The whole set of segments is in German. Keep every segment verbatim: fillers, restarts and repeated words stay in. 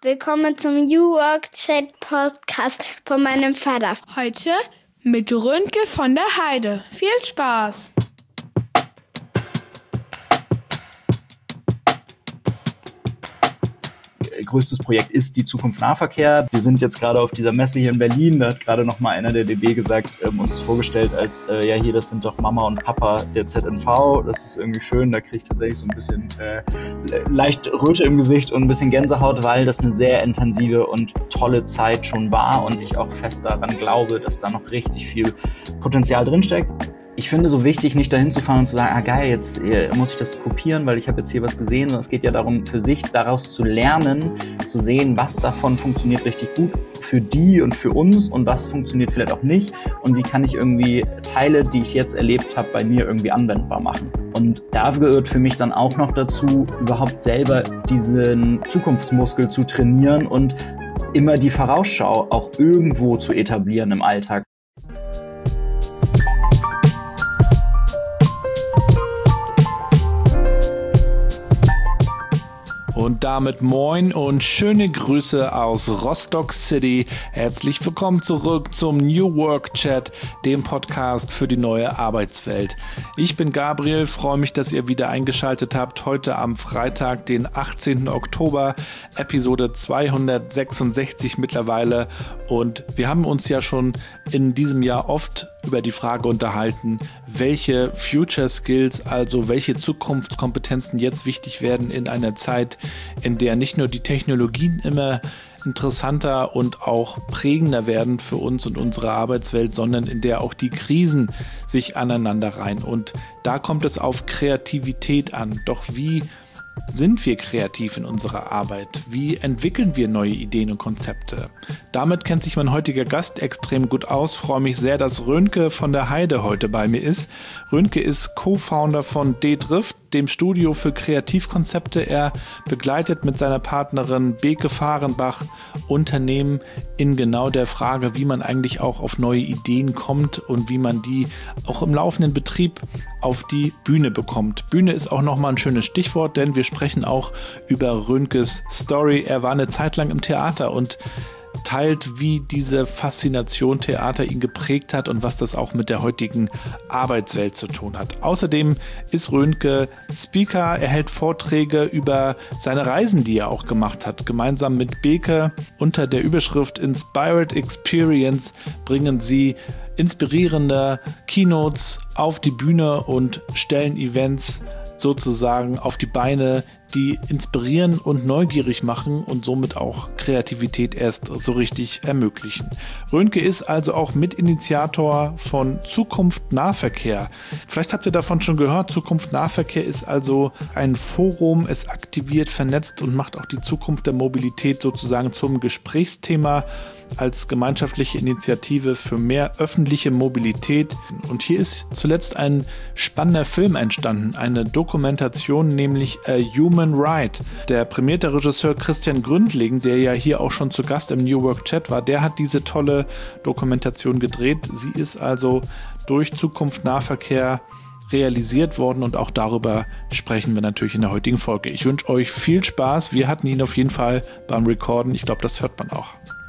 Willkommen zum New Work Chat Podcast von meinem Vater. Heute mit Rönke von der Heide. Viel Spaß! Größtes Projekt ist die Zukunft Nahverkehr. Wir sind jetzt gerade auf dieser Messe hier in Berlin. Da hat gerade noch mal einer der D B gesagt, ähm, uns vorgestellt als, äh, ja hier, das sind doch Mama und Papa der Z N V. Das ist irgendwie schön. Da kriege ich tatsächlich so ein bisschen äh, leicht Röte im Gesicht und ein bisschen Gänsehaut, weil das eine sehr intensive und tolle Zeit schon war und ich auch fest daran glaube, dass da noch richtig viel Potenzial drinsteckt. Ich finde so wichtig, nicht dahin zu fahren und zu sagen, ah geil, jetzt muss ich das kopieren, weil ich habe jetzt hier was gesehen, sondern es geht ja darum, für sich daraus zu lernen, zu sehen, was davon funktioniert richtig gut für die und für uns und was funktioniert vielleicht auch nicht und wie kann ich irgendwie Teile, die ich jetzt erlebt habe, bei mir irgendwie anwendbar machen. Und da gehört für mich dann auch noch dazu, überhaupt selber diesen Zukunftsmuskel zu trainieren und immer die Vorausschau auch irgendwo zu etablieren im Alltag. Und damit moin und schöne Grüße aus Rostock City. Herzlich willkommen zurück zum New Work Chat, dem Podcast für die neue Arbeitswelt. Ich bin Gabriel, freue mich, dass ihr wieder eingeschaltet habt. Heute am Freitag, den achtzehnten Oktober, Episode zweihundertsechsundsechzig mittlerweile. Und wir haben uns ja schon in diesem Jahr oft über die Frage unterhalten, welche Future Skills, also welche Zukunftskompetenzen jetzt wichtig werden in einer Zeit, in der nicht nur die Technologien immer interessanter und auch prägender werden für uns und unsere Arbeitswelt, sondern in der auch die Krisen sich aneinander reihen. Und da kommt es auf Kreativität an. Doch wie sind wir kreativ in unserer Arbeit? Wie entwickeln wir neue Ideen und Konzepte? Damit kennt sich mein heutiger Gast extrem gut aus. Freue mich sehr, dass Rönke von der Heide heute bei mir ist. Rönke ist Co-Founder von D-Drift, dem Studio für Kreativkonzepte. Er begleitet mit seiner Partnerin Beke Fahrenbach Unternehmen in genau der Frage, wie man eigentlich auch auf neue Ideen kommt und wie man die auch im laufenden Betrieb auf die Bühne bekommt. Bühne ist auch nochmal ein schönes Stichwort, denn wir sprechen auch über Rönkes Story. Er war eine Zeit lang im Theater und teilt, wie diese Faszination Theater ihn geprägt hat und was das auch mit der heutigen Arbeitswelt zu tun hat. Außerdem ist Rönke Speaker, er hält Vorträge über seine Reisen, die er auch gemacht hat. Gemeinsam mit Beke unter der Überschrift Inspired Experience bringen sie inspirierende Keynotes auf die Bühne und stellen Events sozusagen auf die Beine, die inspirieren und neugierig machen und somit auch Kreativität erst so richtig ermöglichen. Rönke ist also auch Mitinitiator von Zukunft Nahverkehr. Vielleicht habt ihr davon schon gehört, Zukunft Nahverkehr ist also ein Forum, es aktiviert, vernetzt und macht auch die Zukunft der Mobilität sozusagen zum Gesprächsthema als gemeinschaftliche Initiative für mehr öffentliche Mobilität. Und hier ist zuletzt ein spannender Film entstanden, eine Dokumentation, nämlich A Human Right. Der prämierte Regisseur Christian Gründling, der ja hier auch schon zu Gast im New Work Chat war, der hat diese tolle Dokumentation gedreht. Sie ist also durch Zukunft Nahverkehr realisiert worden und auch darüber sprechen wir natürlich in der heutigen Folge. Ich wünsche euch viel Spaß. Wir hatten ihn auf jeden Fall beim Recorden. Ich glaube, das hört man auch.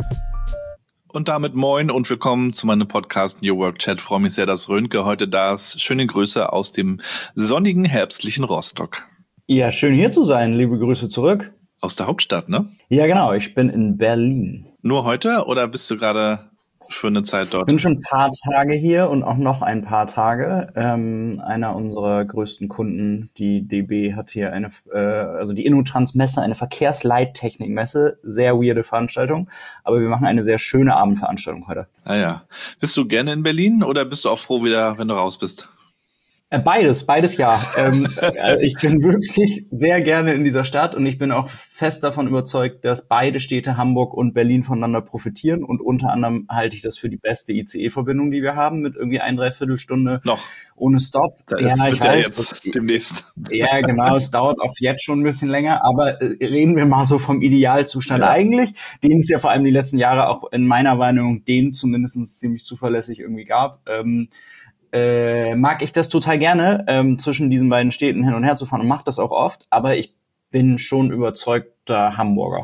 Und damit moin und willkommen zu meinem Podcast New Work Chat. Ich freue mich sehr, dass Rönke heute da ist. Schöne Grüße aus dem sonnigen, herbstlichen Rostock. Ja, schön hier zu sein. Liebe Grüße zurück. Aus der Hauptstadt, ne? Ja, genau. Ich bin in Berlin. Nur heute oder bist du gerade für eine Zeit dort? Ich bin schon ein paar Tage hier und auch noch ein paar Tage. Ähm, einer unserer größten Kunden, die D B, hat hier eine, äh, also die InnoTrans-Messe, eine Verkehrsleittechnik-Messe. Sehr weirde Veranstaltung, aber wir machen eine sehr schöne Abendveranstaltung heute. Ah ja. Bist du gerne in Berlin oder bist du auch froh wieder, wenn du raus bist? Beides, beides ja. ähm, ich bin wirklich sehr gerne in dieser Stadt und ich bin auch fest davon überzeugt, dass beide Städte, Hamburg und Berlin, voneinander profitieren und unter anderem halte ich das für die beste I C E-Verbindung, die wir haben, mit irgendwie ein Dreiviertelstunde noch ohne Stop. Das ja, wird ich ja weiß, jetzt das, demnächst. Ja, genau, es dauert auch jetzt schon ein bisschen länger, aber äh, reden wir mal so vom Idealzustand ja. eigentlich, den es ja vor allem die letzten Jahre auch in meiner Wahrnehmung, den zumindest ziemlich zuverlässig irgendwie gab. Ähm, Äh, mag ich das total gerne, ähm, zwischen diesen beiden Städten hin und her zu fahren und mache das auch oft, aber ich bin schon überzeugter Hamburger.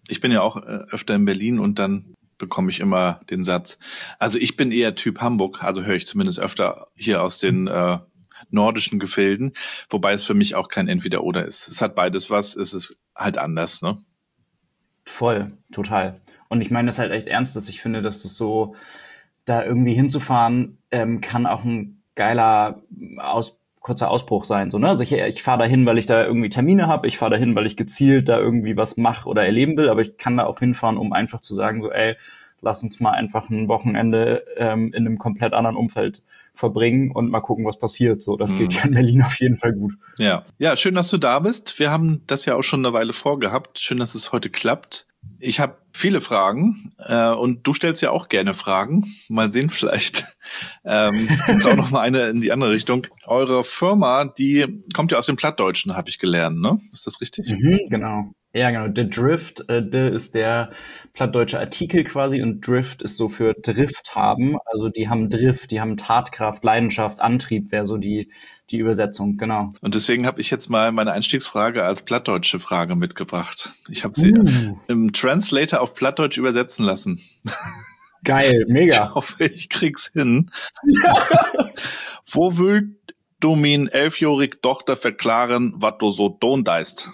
Ich bin ja auch äh, öfter in Berlin und dann bekomme ich immer den Satz. Also ich bin eher Typ Hamburg, also höre ich zumindest öfter hier aus den äh, nordischen Gefilden, wobei es für mich auch kein Entweder-Oder ist. Es hat beides was, es ist halt anders, ne? Voll, total. Und ich meine das halt echt ernst, dass ich finde, dass das so, da irgendwie hinzufahren, ähm, kann auch ein geiler Aus, kurzer Ausbruch sein. So, ne? Also ich, ich fahre da hin, weil ich da irgendwie Termine habe, ich fahre da hin, weil ich gezielt da irgendwie was mache oder erleben will, aber ich kann da auch hinfahren, um einfach zu sagen, so ey, lass uns mal einfach ein Wochenende ähm, in einem komplett anderen Umfeld verbringen und mal gucken, was passiert. So, das mhm. geht ja in Berlin auf jeden Fall gut. Ja, ja, schön, dass du da bist. Wir haben das ja auch schon eine Weile vorgehabt. Schön, dass es heute klappt. Ich habe viele Fragen äh, und du stellst ja auch gerne Fragen. Mal sehen, vielleicht ähm, ist auch noch mal eine in die andere Richtung. Eure Firma, die kommt ja aus dem Plattdeutschen, habe ich gelernt, ne? Ist das richtig? Mhm, genau. Ja, genau. The Drift, äh, the ist der plattdeutsche Artikel quasi und Drift ist so für Drift haben. Also die haben Drift, die haben Tatkraft, Leidenschaft, Antrieb wäre so die die Übersetzung, genau. Und deswegen habe ich jetzt mal meine Einstiegsfrage als plattdeutsche Frage mitgebracht. Ich habe sie Uh. im Translator auf Plattdeutsch übersetzen lassen. Geil, mega. Ich hoffe, ich krieg's hin. Wo will du min elfjährig Tochter verklaren, was du so tun deist?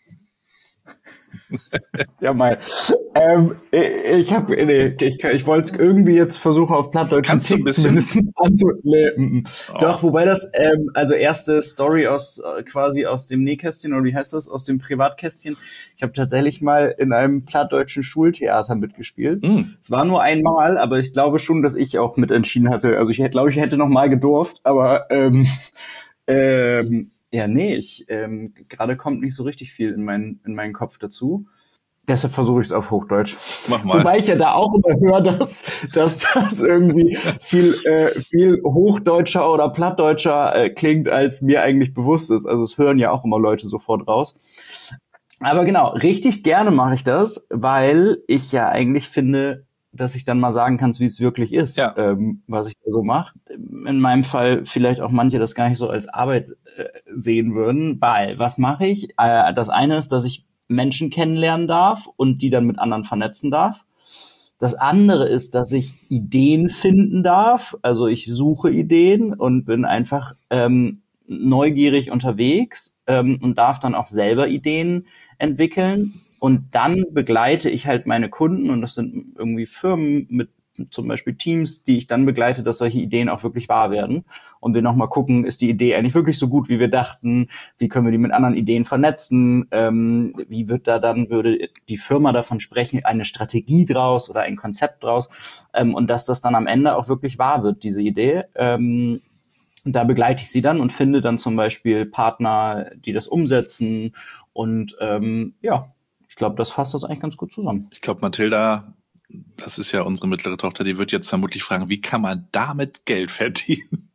Ja, mal. Ähm, ich habe, nee, ich, ich wollte es irgendwie jetzt versuchen, auf Plattdeutschen Tick zumindest anzuleben. Oh. Doch, wobei das, ähm, also erste Story aus quasi aus dem Nähkästchen, oder wie heißt das, aus dem Privatkästchen. Ich habe tatsächlich mal in einem plattdeutschen Schultheater mitgespielt. Es mm. war nur einmal, aber ich glaube schon, dass ich auch mitentschieden hatte. Also ich hätte, glaube ich, hätte noch mal gedurft, aber ähm, ähm, ja, nee, ich ähm, gerade kommt nicht so richtig viel in meinen in meinen Kopf dazu. Deshalb versuche ich es auf Hochdeutsch. Mach mal. Wobei ich ja da auch immer höre, dass, dass das irgendwie viel äh, viel hochdeutscher oder plattdeutscher äh, klingt, als mir eigentlich bewusst ist. Also es hören ja auch immer Leute sofort raus. Aber genau, richtig gerne mache ich das, weil ich ja eigentlich finde, dass ich dann mal sagen kann, wie es wirklich ist, ja. ähm, was ich da so mache. In meinem Fall vielleicht auch manche das gar nicht so als Arbeit äh, sehen würden, weil was mache ich? Äh, das eine ist, dass ich Menschen kennenlernen darf und die dann mit anderen vernetzen darf. Das andere ist, dass ich Ideen finden darf. Also ich suche Ideen und bin einfach ähm, neugierig unterwegs ähm, und darf dann auch selber Ideen entwickeln. Und dann begleite ich halt meine Kunden, und das sind irgendwie Firmen mit zum Beispiel Teams, die ich dann begleite, dass solche Ideen auch wirklich wahr werden. Und wir nochmal gucken, ist die Idee eigentlich wirklich so gut, wie wir dachten? Wie können wir die mit anderen Ideen vernetzen? Ähm, wie wird da dann, würde die Firma davon sprechen, eine Strategie draus oder ein Konzept draus? Ähm, und dass das dann am Ende auch wirklich wahr wird, diese Idee. Ähm, da begleite ich sie dann und finde dann zum Beispiel Partner, die das umsetzen. Und ähm, ja, ich glaube, das fasst das eigentlich ganz gut zusammen. Ich glaube, Mathilda, das ist ja unsere mittlere Tochter, die wird jetzt vermutlich fragen, wie kann man damit Geld verdienen?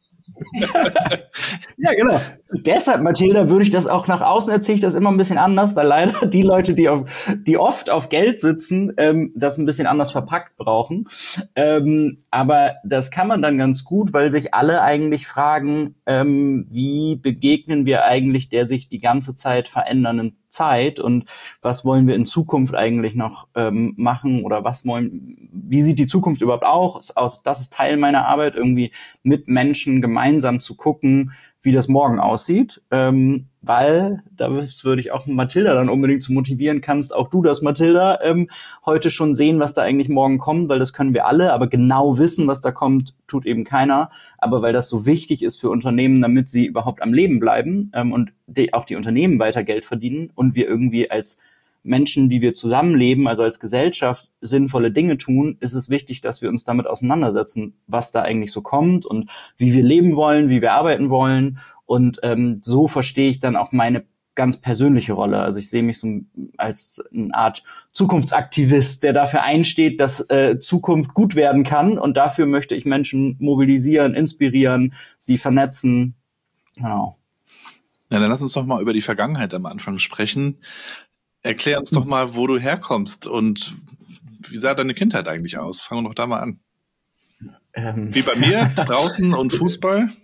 Ja, genau. Deshalb, Mathilda, würde ich das auch nach außen erzähle ich das immer ein bisschen anders, weil leider die Leute, die auf, die oft auf Geld sitzen, ähm, das ein bisschen anders verpackt brauchen. Ähm, aber das kann man dann ganz gut, weil sich alle eigentlich fragen, ähm, wie begegnen wir eigentlich der sich die ganze Zeit verändernden Zeit und was wollen wir in Zukunft eigentlich noch ähm, machen oder was wollen, wie sieht die Zukunft überhaupt aus? Das ist Teil meiner Arbeit, irgendwie mit Menschen gemeinsam zu gucken, wie das morgen aussieht, ähm, weil, das würde ich auch Mathilda dann unbedingt zu motivieren, kannst auch du das, Mathilda, ähm, heute schon sehen, was da eigentlich morgen kommt, weil das können wir alle, aber genau wissen, was da kommt, tut eben keiner, aber weil das so wichtig ist für Unternehmen, damit sie überhaupt am Leben bleiben ähm, und die, auch die Unternehmen weiter Geld verdienen und wir irgendwie als Menschen, wie wir zusammenleben, also als Gesellschaft, sinnvolle Dinge tun, ist es wichtig, dass wir uns damit auseinandersetzen, was da eigentlich so kommt und wie wir leben wollen, wie wir arbeiten wollen. Und ähm, so verstehe ich dann auch meine ganz persönliche Rolle. Also ich sehe mich so als eine Art Zukunftsaktivist, der dafür einsteht, dass äh, Zukunft gut werden kann. Und dafür möchte ich Menschen mobilisieren, inspirieren, sie vernetzen. Genau. Ja, dann lass uns doch mal über die Vergangenheit am Anfang sprechen. Erklär uns doch mal, wo du herkommst und wie sah deine Kindheit eigentlich aus? Fangen wir doch da mal an. Ähm. Wie bei mir, draußen und Fußball?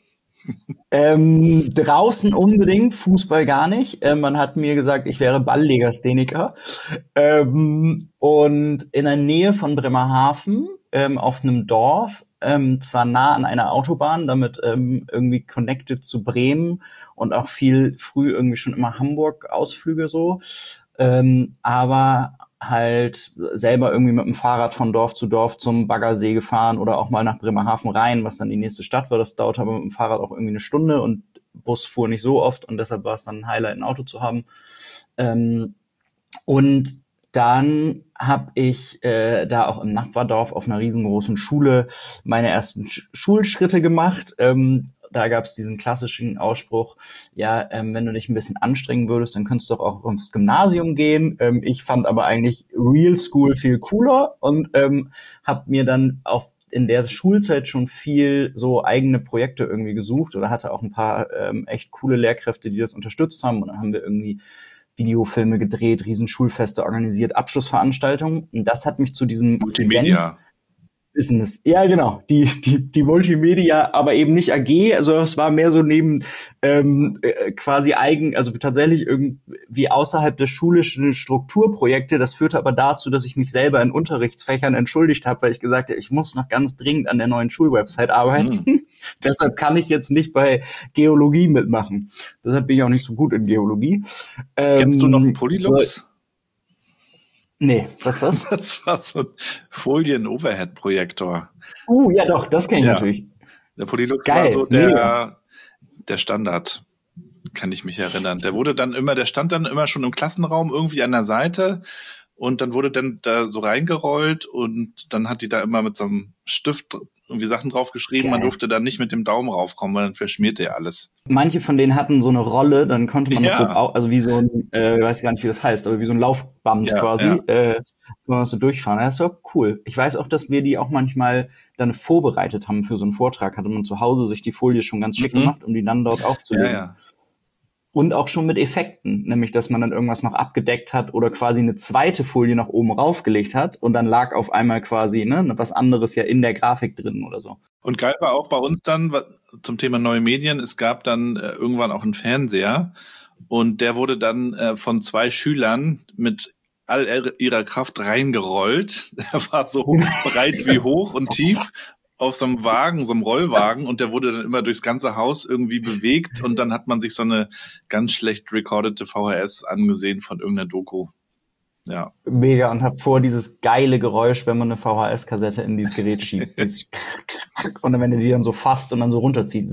Ähm, draußen unbedingt, Fußball gar nicht. Äh, man hat mir gesagt, ich wäre Balllegastheniker. Ähm, und in der Nähe von Bremerhaven, ähm, auf einem Dorf, ähm, zwar nah an einer Autobahn, damit ähm, irgendwie connected zu Bremen und auch viel früh irgendwie schon immer Hamburg-Ausflüge so. Ähm, aber halt selber irgendwie mit dem Fahrrad von Dorf zu Dorf zum Baggersee gefahren oder auch mal nach Bremerhaven rein, was dann die nächste Stadt war. Das dauerte aber mit dem Fahrrad auch irgendwie eine Stunde und Bus fuhr nicht so oft und deshalb war es dann ein Highlight, ein Auto zu haben. Ähm, und dann habe ich äh, da auch im Nachbardorf auf einer riesengroßen Schule meine ersten Sch- Schulschritte gemacht. Ähm, Da gab es diesen klassischen Ausspruch, ja, ähm, wenn du dich ein bisschen anstrengen würdest, dann könntest du doch auch aufs Gymnasium gehen. Ähm, ich fand aber eigentlich Real School viel cooler und ähm, habe mir dann auf in der Schulzeit schon viel so eigene Projekte irgendwie gesucht oder hatte auch ein paar ähm, echt coole Lehrkräfte, die das unterstützt haben. Und dann haben wir irgendwie Videofilme gedreht, Riesenschulfeste organisiert, Abschlussveranstaltungen. Und das hat mich zu diesem Multimedia. Event Business. Ja, genau. Die, die, die Multimedia, aber eben nicht A G. Also es war mehr so neben ähm, äh, quasi eigen, also tatsächlich irgendwie außerhalb der schulischen Strukturprojekte. Das führte aber dazu, dass ich mich selber in Unterrichtsfächern entschuldigt habe, weil ich gesagt habe, ich muss noch ganz dringend an der neuen Schulwebsite arbeiten. Mhm. Deshalb kann ich jetzt nicht bei Geologie mitmachen. Deshalb bin ich auch nicht so gut in Geologie. Kennst ähm, du noch einen Polylux? So, nee, was ist das? Das war so ein Folien-Overhead-Projektor. Uh, ja doch, das kenne ich ja. natürlich. Der Polylux Geil, war so der, mega. der Standard, kann ich mich erinnern. Der wurde dann immer, der stand dann immer schon im Klassenraum irgendwie an der Seite und dann wurde dann da so reingerollt und dann hat die da immer mit so einem Stift irgendwie Sachen draufgeschrieben. Geil. Man durfte dann nicht mit dem Daumen raufkommen, weil dann verschmierte ja alles. Manche von denen hatten so eine Rolle, dann konnte man ja. das so, also wie so ein, äh, weiß gar nicht, wie das heißt, aber wie so ein Laufband ja, quasi, ja. äh, kann man das so durchfahren. Das ist doch cool. Ich weiß auch, dass wir die auch manchmal dann vorbereitet haben für so einen Vortrag. Hatte man zu Hause sich die Folie schon ganz schick mhm. gemacht, um die dann dort aufzulegen. Ja, ja. Und auch schon mit Effekten, nämlich, dass man dann irgendwas noch abgedeckt hat oder quasi eine zweite Folie noch oben raufgelegt hat und dann lag auf einmal quasi ne was anderes ja in der Grafik drin oder so. Und geil war auch bei uns dann zum Thema neue Medien, es gab dann äh, irgendwann auch einen Fernseher und der wurde dann äh, von zwei Schülern mit all ihrer Kraft reingerollt. Der war so breit wie hoch und tief auf so einem Wagen, so einem Rollwagen und der wurde dann immer durchs ganze Haus irgendwie bewegt und dann hat man sich so eine ganz schlecht recordete V H S angesehen von irgendeiner Doku. Ja. Mega und hab vor dieses geile Geräusch, wenn man eine V H S-Kassette in dieses Gerät schiebt. Und dann, wenn du die dann so fasst und dann so runterzieht.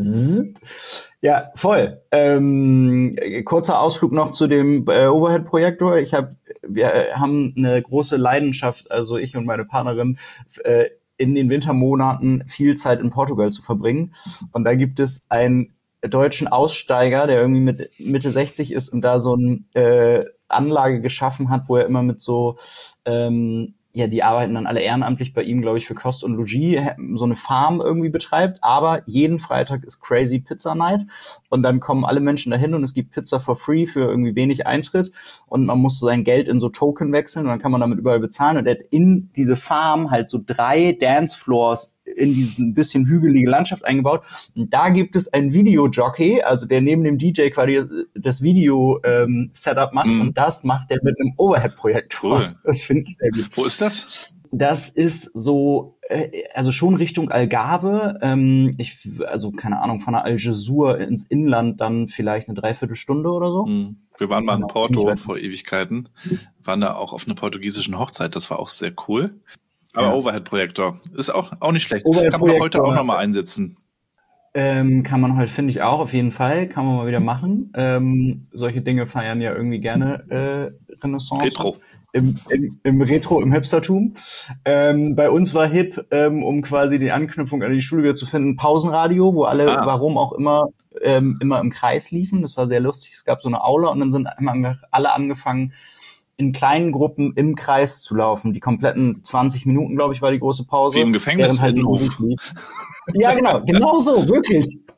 Ja, voll. Ähm, kurzer Ausflug noch zu dem äh, Overhead-Projektor. Ich hab, wir haben eine große Leidenschaft, also ich und meine Partnerin, äh, in den Wintermonaten viel Zeit in Portugal zu verbringen. Und da gibt es einen deutschen Aussteiger, der irgendwie mit Mitte sechzig ist und da so eine äh, Anlage geschaffen hat, wo er immer mit so, ähm, ja, die arbeiten dann alle ehrenamtlich bei ihm, glaube ich, für Kost und Logis, so eine Farm irgendwie betreibt. Aber jeden Freitag ist Crazy Pizza Night und dann kommen alle Menschen dahin und es gibt Pizza for free für irgendwie wenig Eintritt und man muss so sein Geld in so Token wechseln und dann kann man damit überall bezahlen und er hat in diese Farm halt so drei Dancefloors in diesen bisschen hügelige Landschaft eingebaut. Und da gibt es einen Videojockey, also der neben dem D J quasi das Video-Setup ähm, macht mm. und das macht er mit einem Overhead-Projektor. Cool. Das finde ich sehr gut. Wo ist das? Das ist so, äh, also schon Richtung Algarve. Ähm, ich, also keine Ahnung, von der Algesur ins Inland dann vielleicht eine Dreiviertelstunde oder so. Mm. Wir waren mal in Porto vor Ewigkeiten, waren da auch auf einer portugiesischen Hochzeit, das war auch sehr cool. Aber ja. Overhead-Projektor ist auch, auch nicht schlecht. Kann man heute auch nochmal einsetzen. Ähm, kann man heute, finde ich auch, auf jeden Fall. Kann man mal wieder machen. Ähm, solche Dinge feiern ja irgendwie gerne äh, Renaissance. Retro. Im, im, im Retro, im Hipstertum. Ähm, bei uns war hip, ähm, um quasi die Anknüpfung an die Schule wieder zu finden, Pausenradio, wo alle, ah. warum auch immer, ähm, immer im Kreis liefen. Das war sehr lustig. Es gab so eine Aula und dann sind immer alle angefangen, in kleinen Gruppen im Kreis zu laufen. Die kompletten zwanzig Minuten, glaube ich, war die große Pause. Wie im Gefängnis halt in Hof. Ja, genau, genau so, wirklich.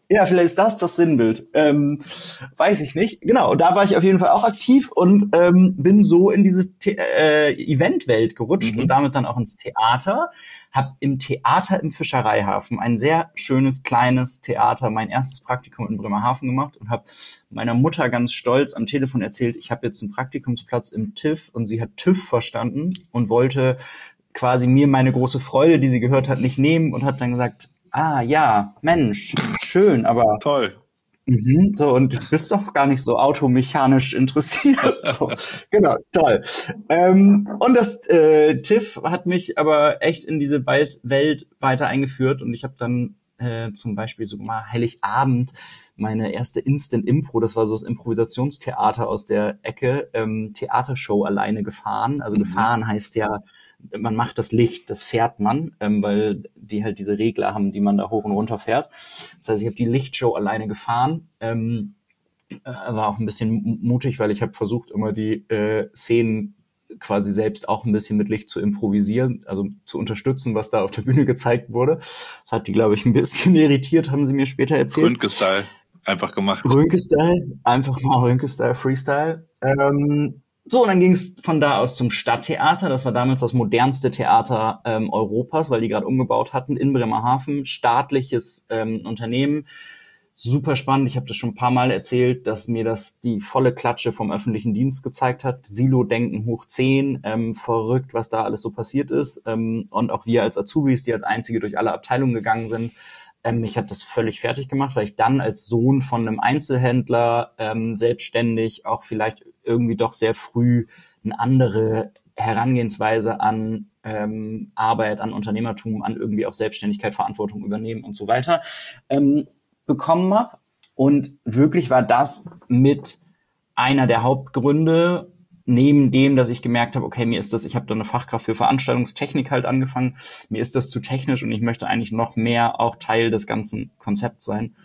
Ja, vielleicht ist das das Sinnbild. Ähm, weiß ich nicht. Genau, da war ich auf jeden Fall auch aktiv und ähm, bin so in diese The- äh, Eventwelt gerutscht Mhm. und damit dann auch ins Theater. Hab im Theater im Fischereihafen ein sehr schönes, kleines Theater, mein erstes Praktikum in Bremerhaven gemacht und habe meiner Mutter ganz stolz am Telefon erzählt, ich habe jetzt einen Praktikumsplatz im TÜV und sie hat TÜV verstanden und wollte quasi mir meine große Freude, die sie gehört hat, nicht nehmen und hat dann gesagt, ah ja, Mensch, schön, aber Toll. mhm, so, und du bist doch gar nicht so automechanisch interessiert. So, genau, toll. Ähm, und das äh, TÜV hat mich aber echt in diese Welt, Welt weiter eingeführt und ich habe dann äh, zum Beispiel so mal Heiligabend meine erste Instant-Impro, das war so das Improvisationstheater aus der Ecke, ähm, Theatershow alleine gefahren. Also Mhm. gefahren heißt ja, man macht das Licht, das fährt man, ähm, weil die halt diese Regler haben, die man da hoch und runter fährt. Das heißt, ich habe die Lichtshow alleine gefahren. Ähm, äh, war auch ein bisschen m- mutig, weil ich habe versucht, immer die äh, Szenen quasi selbst auch ein bisschen mit Licht zu improvisieren, also zu unterstützen, was da auf der Bühne gezeigt wurde. Das hat die, glaube ich, ein bisschen irritiert, haben sie mir später erzählt. Röntgen-Style einfach gemacht. Röntgen-Style, einfach mal Röntgen-Style, Freestyle. Ähm, so, und dann ging es von da aus zum Stadttheater. Das war damals das modernste Theater ähm, Europas, weil die gerade umgebaut hatten in Bremerhaven. Staatliches ähm, Unternehmen. Super spannend. Ich habe das schon ein paar Mal erzählt, dass mir das die volle Klatsche vom öffentlichen Dienst gezeigt hat. Silo-Denken hoch zehn. Ähm, verrückt, was da alles so passiert ist. Ähm, und auch wir als Azubis, die als Einzige durch alle Abteilungen gegangen sind. Ähm, mich hat das völlig fertig gemacht, weil ich dann als Sohn von einem Einzelhändler ähm, selbstständig auch vielleicht irgendwie doch sehr früh eine andere Herangehensweise an ähm, Arbeit, an Unternehmertum, an irgendwie auch Selbstständigkeit, Verantwortung übernehmen und so weiter ähm, bekommen habe. Und wirklich war das mit einer der Hauptgründe, neben dem, dass ich gemerkt habe, okay, mir ist das, ich habe da eine Fachkraft für Veranstaltungstechnik halt angefangen, mir ist das zu technisch und ich möchte eigentlich noch mehr auch Teil des ganzen Konzepts sein.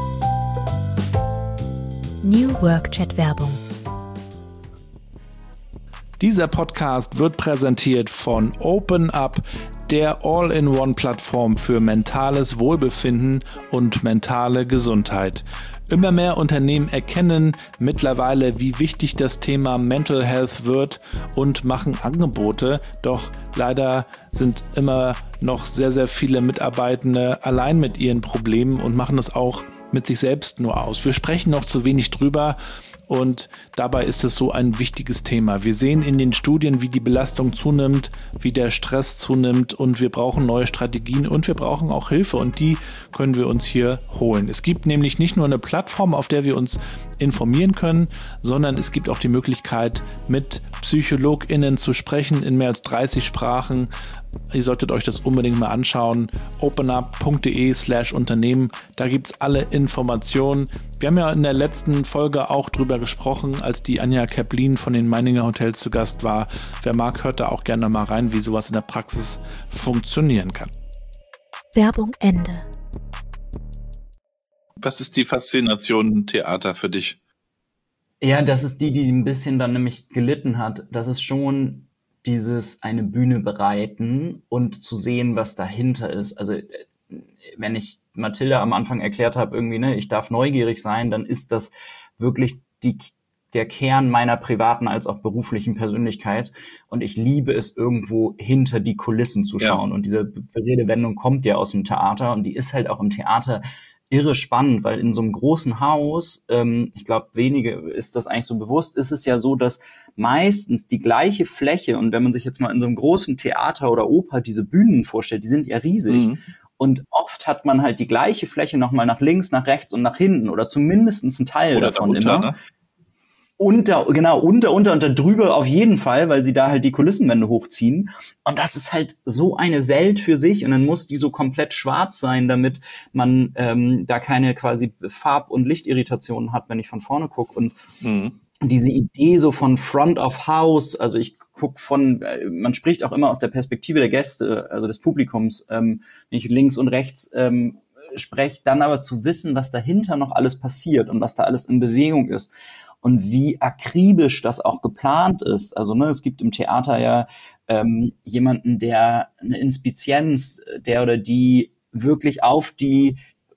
New Work Chat Werbung. Dieser Podcast wird präsentiert von OpenUp, der All-in-One-Plattform für mentales Wohlbefinden und mentale Gesundheit. Immer mehr Unternehmen erkennen mittlerweile, wie wichtig das Thema Mental Health wird und machen Angebote. Doch leider sind immer noch sehr, sehr viele Mitarbeitende allein mit ihren Problemen und machen das auch mit sich selbst nur aus. Wir sprechen noch zu wenig drüber. Und dabei ist es so ein wichtiges Thema. Wir sehen in den Studien, wie die Belastung zunimmt, wie der Stress zunimmt und wir brauchen neue Strategien und wir brauchen auch Hilfe und die können wir uns hier holen. Es gibt nämlich nicht nur eine Plattform, auf der wir uns informieren können, sondern es gibt auch die Möglichkeit, mit PsychologInnen zu sprechen in mehr als dreißig Sprachen. Ihr solltet euch das unbedingt mal anschauen. openup.de slash Unternehmen. Da gibt es alle Informationen. Wir haben ja in der letzten Folge auch drüber gesprochen, als die Anja Kaplin von den Meininger Hotels zu Gast war. Wer mag, hört da auch gerne mal rein, wie sowas in der Praxis funktionieren kann. Werbung Ende. Was ist die Faszination Theater für dich? Ja, das ist die, die ein bisschen dann nämlich gelitten hat. Das ist schon dieses eine Bühne bereiten und zu sehen, was dahinter ist. Also wenn ich Mathilda am Anfang erklärt habe, irgendwie, ne, ich darf neugierig sein, dann ist das wirklich die, der Kern meiner privaten als auch beruflichen Persönlichkeit. Und ich liebe es, irgendwo hinter die Kulissen zu schauen. Ja. Und diese Redewendung kommt ja aus dem Theater und die ist halt auch im Theater irre spannend, weil in so einem großen Haus, ähm, ich glaube, wenige ist das eigentlich so bewusst, ist es ja so, dass meistens die gleiche Fläche, und wenn man sich jetzt mal in so einem großen Theater oder Oper diese Bühnen vorstellt, die sind ja riesig. Mhm. Und oft hat man halt die gleiche Fläche nochmal nach links, nach rechts und nach hinten oder zumindest einen Teil oder davon darunter, immer. Ne? Unter, genau, unter, unter und da drüber auf jeden Fall, weil sie da halt die Kulissenwände hochziehen. Und das ist halt so eine Welt für sich und dann muss die so komplett schwarz sein, damit man ähm, da keine quasi Farb- und Lichtirritationen hat, wenn ich von vorne gucke. Und mhm. diese Idee so von Front of House, also ich guck von, äh, man spricht auch immer aus der Perspektive der Gäste, also des Publikums, ähm, wenn ich links und rechts ähm, spreche, dann aber zu wissen, was dahinter noch alles passiert und was da alles in Bewegung ist. Und wie akribisch das auch geplant ist. Also ne, es gibt im Theater ja ähm, jemanden, der eine Inspizienz, der oder die wirklich auf die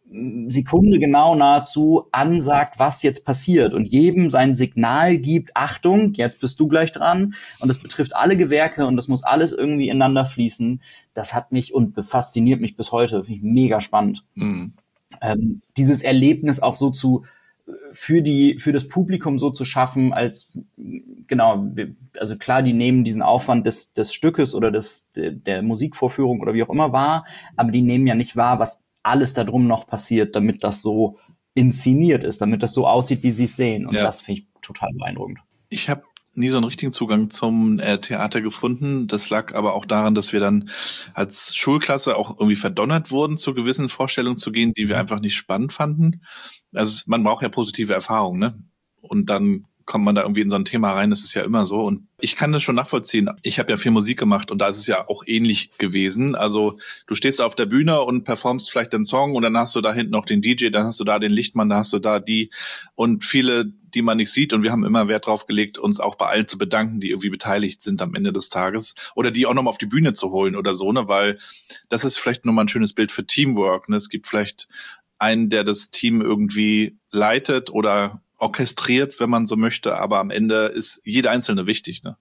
Sekunde genau nahezu ansagt, was jetzt passiert und jedem sein Signal gibt, Achtung, jetzt bist du gleich dran, und das betrifft alle Gewerke und das muss alles irgendwie ineinander fließen. Das hat mich und fasziniert mich bis heute, finde ich mega spannend. Mhm. Ähm, dieses Erlebnis auch so zu für die für das Publikum so zu schaffen, als genau, also klar, die nehmen diesen Aufwand des des Stückes oder des der, der Musikvorführung oder wie auch immer wahr, aber die nehmen ja nicht wahr, was alles da drum noch passiert, damit das so inszeniert ist, damit das so aussieht, wie sie es sehen. Und ja. Das finde ich total beeindruckend. Ich habe nie so einen richtigen Zugang zum äh, Theater gefunden. Das lag aber auch daran, dass wir dann als Schulklasse auch irgendwie verdonnert wurden, zu gewissen Vorstellungen zu gehen, die wir einfach nicht spannend fanden. Also man braucht ja positive Erfahrungen, ne? Und dann kommt man da irgendwie in so ein Thema rein, das ist ja immer so. Und ich kann das schon nachvollziehen. Ich habe ja viel Musik gemacht und da ist es ja auch ähnlich gewesen. Also du stehst auf der Bühne und performst vielleicht einen Song und dann hast du da hinten noch den D J, dann hast du da den Lichtmann, da hast du da die und viele, die man nicht sieht. Und wir haben immer Wert drauf gelegt, uns auch bei allen zu bedanken, die irgendwie beteiligt sind am Ende des Tages oder die auch nochmal auf die Bühne zu holen oder so, ne? Weil das ist vielleicht nochmal ein schönes Bild für Teamwork, ne? Es gibt vielleicht einen, der das Team irgendwie leitet oder orchestriert, wenn man so möchte, aber am Ende ist jeder Einzelne wichtig, ne?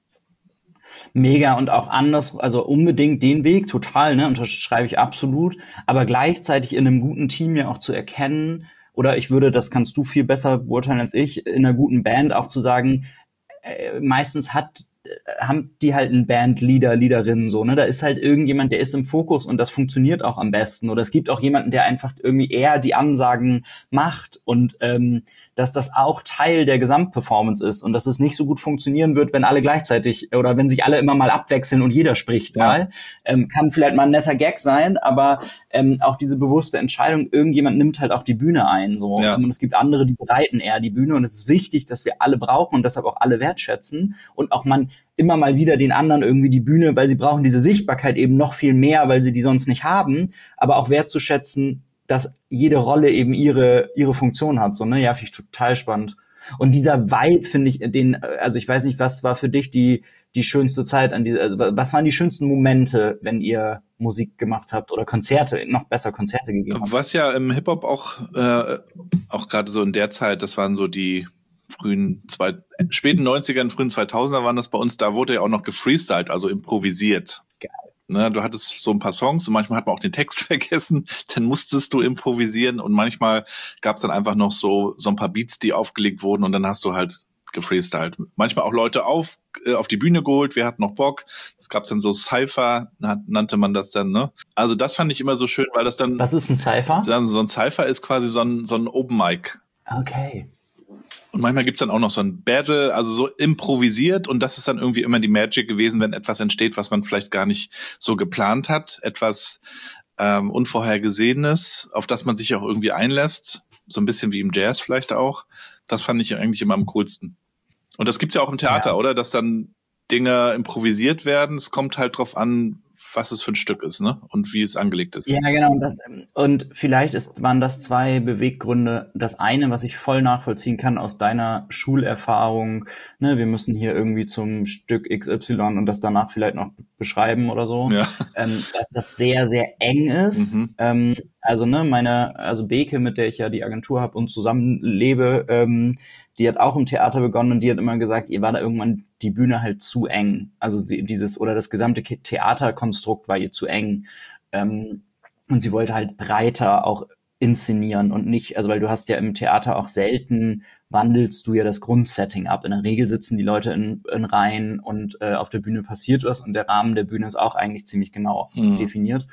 Mega, und auch anders, also unbedingt den Weg, total, ne, unterschreibe ich absolut, aber gleichzeitig in einem guten Team ja auch zu erkennen, oder ich würde, das kannst du viel besser beurteilen als ich, in einer guten Band auch zu sagen, äh, meistens hat haben die halt einen Bandleader, Leaderin, so, ne, da ist halt irgendjemand, der ist im Fokus und das funktioniert auch am besten, oder es gibt auch jemanden, der einfach irgendwie eher die Ansagen macht und ähm, dass das auch Teil der Gesamtperformance ist und dass es nicht so gut funktionieren wird, wenn alle gleichzeitig oder wenn sich alle immer mal abwechseln und jeder spricht ja. mal, ähm, kann vielleicht mal ein netter Gag sein, aber ähm, auch diese bewusste Entscheidung, irgendjemand nimmt halt auch die Bühne ein, so, ja. Und es gibt andere, die bereiten eher die Bühne und es ist wichtig, dass wir alle brauchen und deshalb auch alle wertschätzen und auch man immer mal wieder den anderen irgendwie die Bühne, weil sie brauchen diese Sichtbarkeit eben noch viel mehr, weil sie die sonst nicht haben, aber auch wertzuschätzen, dass jede Rolle eben ihre ihre Funktion hat, so, ne, ja, finde ich total spannend. Und dieser Vibe, finde ich, den, also ich weiß nicht, was war für dich die die schönste Zeit an die, also was waren die schönsten Momente, wenn ihr Musik gemacht habt oder Konzerte, noch besser Konzerte gegeben habt? Was ja im Hip-Hop auch äh, auch gerade so in der Zeit, das waren so die frühen, zwei, späten neunzigern, frühen zweitausender waren das bei uns, da wurde ja auch noch gefreestylt, also improvisiert. Geil. Ne, du hattest so ein paar Songs und manchmal hat man auch den Text vergessen, dann musstest du improvisieren und manchmal gab es dann einfach noch so so ein paar Beats, die aufgelegt wurden und dann hast du halt gefreestylt. Manchmal auch Leute auf äh, auf die Bühne geholt, wir hatten noch Bock. Es gab dann so Cypher, nannte man das dann, ne? Also das fand ich immer so schön, weil das dann... Was ist ein Cypher? So ein Cypher ist quasi so ein, so ein Open Mic. Okay. Und manchmal gibt's dann auch noch so ein Battle, also so improvisiert und das ist dann irgendwie immer die Magic gewesen, wenn etwas entsteht, was man vielleicht gar nicht so geplant hat, etwas ähm, Unvorhergesehenes, auf das man sich auch irgendwie einlässt, so ein bisschen wie im Jazz vielleicht auch. Das fand ich eigentlich immer am coolsten. Und das gibt's ja auch im Theater, ja. Oder? Dass dann Dinge improvisiert werden. Es kommt halt drauf an, was es für ein Stück ist, ne? Und wie es angelegt ist. Ja, genau. Und, das, und vielleicht ist, waren das zwei Beweggründe. Das eine, was ich voll nachvollziehen kann aus deiner Schulerfahrung, ne, wir müssen hier irgendwie zum Stück X Y und das danach vielleicht noch beschreiben oder so, ja. ähm, dass das sehr, sehr eng ist. Mhm. Ähm, also, ne, meine, also Beke, mit der ich ja die Agentur habe und zusammenlebe, ähm, die hat auch im Theater begonnen und die hat immer gesagt, ihr war da irgendwann die Bühne halt zu eng. Also die, dieses, oder das gesamte Theaterkonstrukt war ihr zu eng. Ähm, und sie wollte halt breiter auch inszenieren und nicht, also weil du hast ja im Theater auch selten, wandelst du ja das Grundsetting ab. In der Regel sitzen die Leute in, in Reihen und äh, auf der Bühne passiert was und der Rahmen der Bühne ist auch eigentlich ziemlich genau mhm. definiert.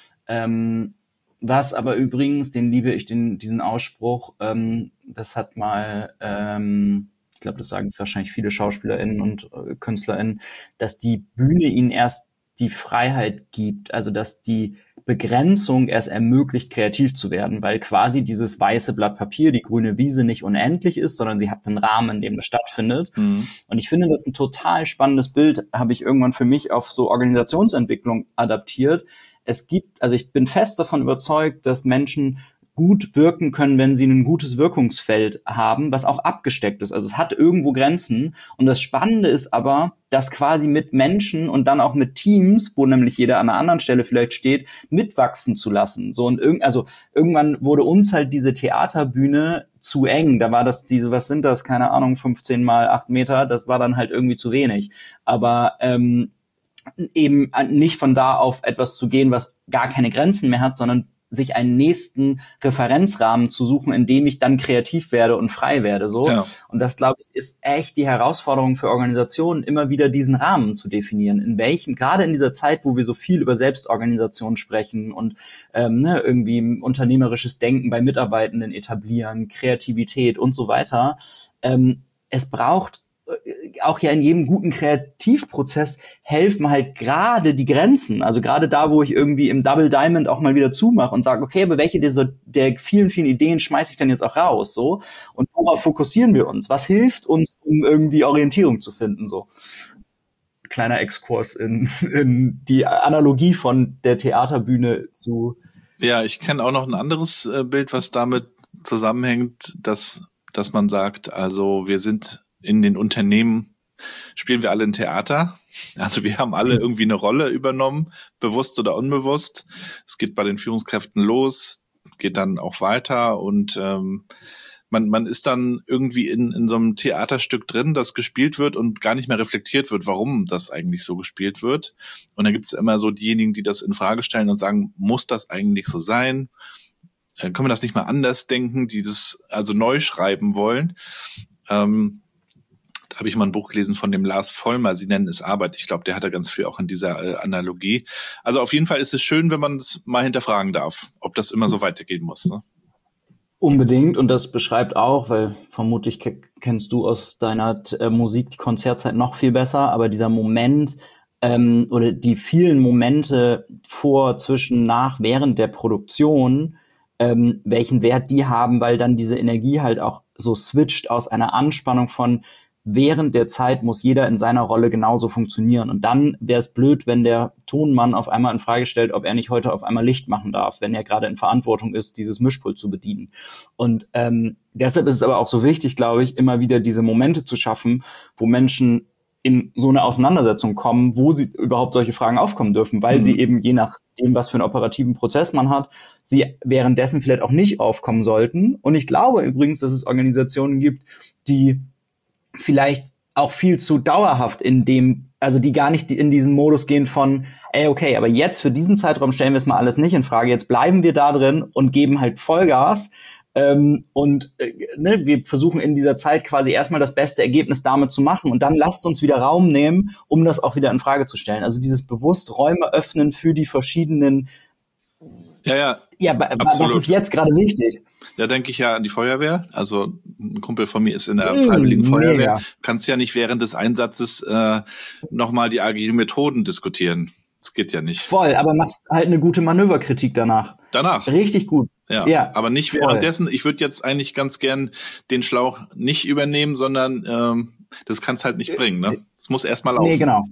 Ähm, Was aber übrigens, den liebe ich, den diesen Ausspruch, ähm, das hat mal, ähm, ich glaube, das sagen wahrscheinlich viele SchauspielerInnen und äh, KünstlerInnen, dass die Bühne ihnen erst die Freiheit gibt, also dass die Begrenzung erst ermöglicht, kreativ zu werden, weil quasi dieses weiße Blatt Papier, die grüne Wiese nicht unendlich ist, sondern sie hat einen Rahmen, in dem das stattfindet. Mhm. Und ich finde, das ist ein total spannendes Bild, habe ich irgendwann für mich auf so Organisationsentwicklung adaptiert. Es gibt, also ich bin fest davon überzeugt, dass Menschen gut wirken können, wenn sie ein gutes Wirkungsfeld haben, was auch abgesteckt ist. Also es hat irgendwo Grenzen. Und das Spannende ist aber, das quasi mit Menschen und dann auch mit Teams, wo nämlich jeder an einer anderen Stelle vielleicht steht, mitwachsen zu lassen. So und irgend, also irgendwann wurde uns halt diese Theaterbühne zu eng. Da war das diese, was sind das? Keine Ahnung, fünfzehn mal acht Meter. Das war dann halt irgendwie zu wenig. Aber ähm, eben nicht von da auf etwas zu gehen, was gar keine Grenzen mehr hat, sondern sich einen nächsten Referenzrahmen zu suchen, in dem ich dann kreativ werde und frei werde, so. Ja. Und das, glaube ich, ist echt die Herausforderung für Organisationen, immer wieder diesen Rahmen zu definieren. In welchem, gerade in dieser Zeit, wo wir so viel über Selbstorganisation sprechen und ähm, ne, irgendwie unternehmerisches Denken bei Mitarbeitenden etablieren, Kreativität und so weiter, ähm, es braucht auch ja in jedem guten Kreativprozess helfen halt gerade die Grenzen. Also gerade da, wo ich irgendwie im Double Diamond auch mal wieder zumache und sage, okay, aber welche dieser der vielen, vielen Ideen schmeiße ich denn jetzt auch raus, so? Und worauf fokussieren wir uns? Was hilft uns, um irgendwie Orientierung zu finden, so? Kleiner Exkurs in, in die Analogie von der Theaterbühne zu... Ja, ich kenne auch noch ein anderes äh, Bild, was damit zusammenhängt, dass, dass man sagt, also wir sind in den Unternehmen spielen wir alle ein Theater. Also wir haben alle irgendwie eine Rolle übernommen, bewusst oder unbewusst. Es geht bei den Führungskräften los, geht dann auch weiter und ähm, man man ist dann irgendwie in in so einem Theaterstück drin, das gespielt wird und gar nicht mehr reflektiert wird, warum das eigentlich so gespielt wird. Und dann gibt es immer so diejenigen, die das in Frage stellen und sagen, muss das eigentlich so sein? Äh, können wir das nicht mal anders denken, die das also neu schreiben wollen? Ähm, Da habe ich mal ein Buch gelesen von dem Lars Vollmer, Sie nennen es Arbeit. Ich glaube, der hat da ganz viel auch in dieser äh, Analogie. Also auf jeden Fall ist es schön, wenn man das mal hinterfragen darf, ob das immer so weitergehen muss. Ne? Unbedingt. Und das beschreibt auch, weil vermutlich ke- kennst du aus deiner äh, Musik die Konzertzeit noch viel besser, aber dieser Moment ähm, oder die vielen Momente vor, zwischen, nach, während der Produktion, ähm, welchen Wert die haben, weil dann diese Energie halt auch so switcht aus einer Anspannung von während der Zeit muss jeder in seiner Rolle genauso funktionieren. Und dann wäre es blöd, wenn der Tonmann auf einmal in Frage stellt, ob er nicht heute auf einmal Licht machen darf, wenn er gerade in Verantwortung ist, dieses Mischpult zu bedienen. Und ähm, deshalb ist es aber auch so wichtig, glaube ich, immer wieder diese Momente zu schaffen, wo Menschen in so eine Auseinandersetzung kommen, wo sie überhaupt solche Fragen aufkommen dürfen, weil mhm. sie eben je nachdem, was für einen operativen Prozess man hat, sie währenddessen vielleicht auch nicht aufkommen sollten. Und ich glaube übrigens, dass es Organisationen gibt, die vielleicht auch viel zu dauerhaft in dem, also die gar nicht in diesen Modus gehen von, ey, okay, aber jetzt für diesen Zeitraum stellen wir es mal alles nicht in Frage, jetzt bleiben wir da drin und geben halt Vollgas ähm, und äh, ne, wir versuchen in dieser Zeit quasi erstmal das beste Ergebnis damit zu machen und dann lasst uns wieder Raum nehmen, um das auch wieder in Frage zu stellen. Also dieses bewusst Räume öffnen für die verschiedenen. Ja, ja. Ja, ba- was ist jetzt gerade wichtig? Da denke ich ja an die Feuerwehr. Also ein Kumpel von mir ist in der mmh, Freiwilligen Feuerwehr. Mega. Du kannst ja nicht während des Einsatzes äh, nochmal die agilen Methoden diskutieren. Das geht ja nicht. Voll, aber machst halt eine gute Manöverkritik danach. Danach. Richtig gut. Ja, ja, aber nicht voll. Währenddessen. Ich würde jetzt eigentlich ganz gern den Schlauch nicht übernehmen, sondern ähm, das kann's halt nicht bringen. Ne? Es muss erst mal laufen. Nee, genau.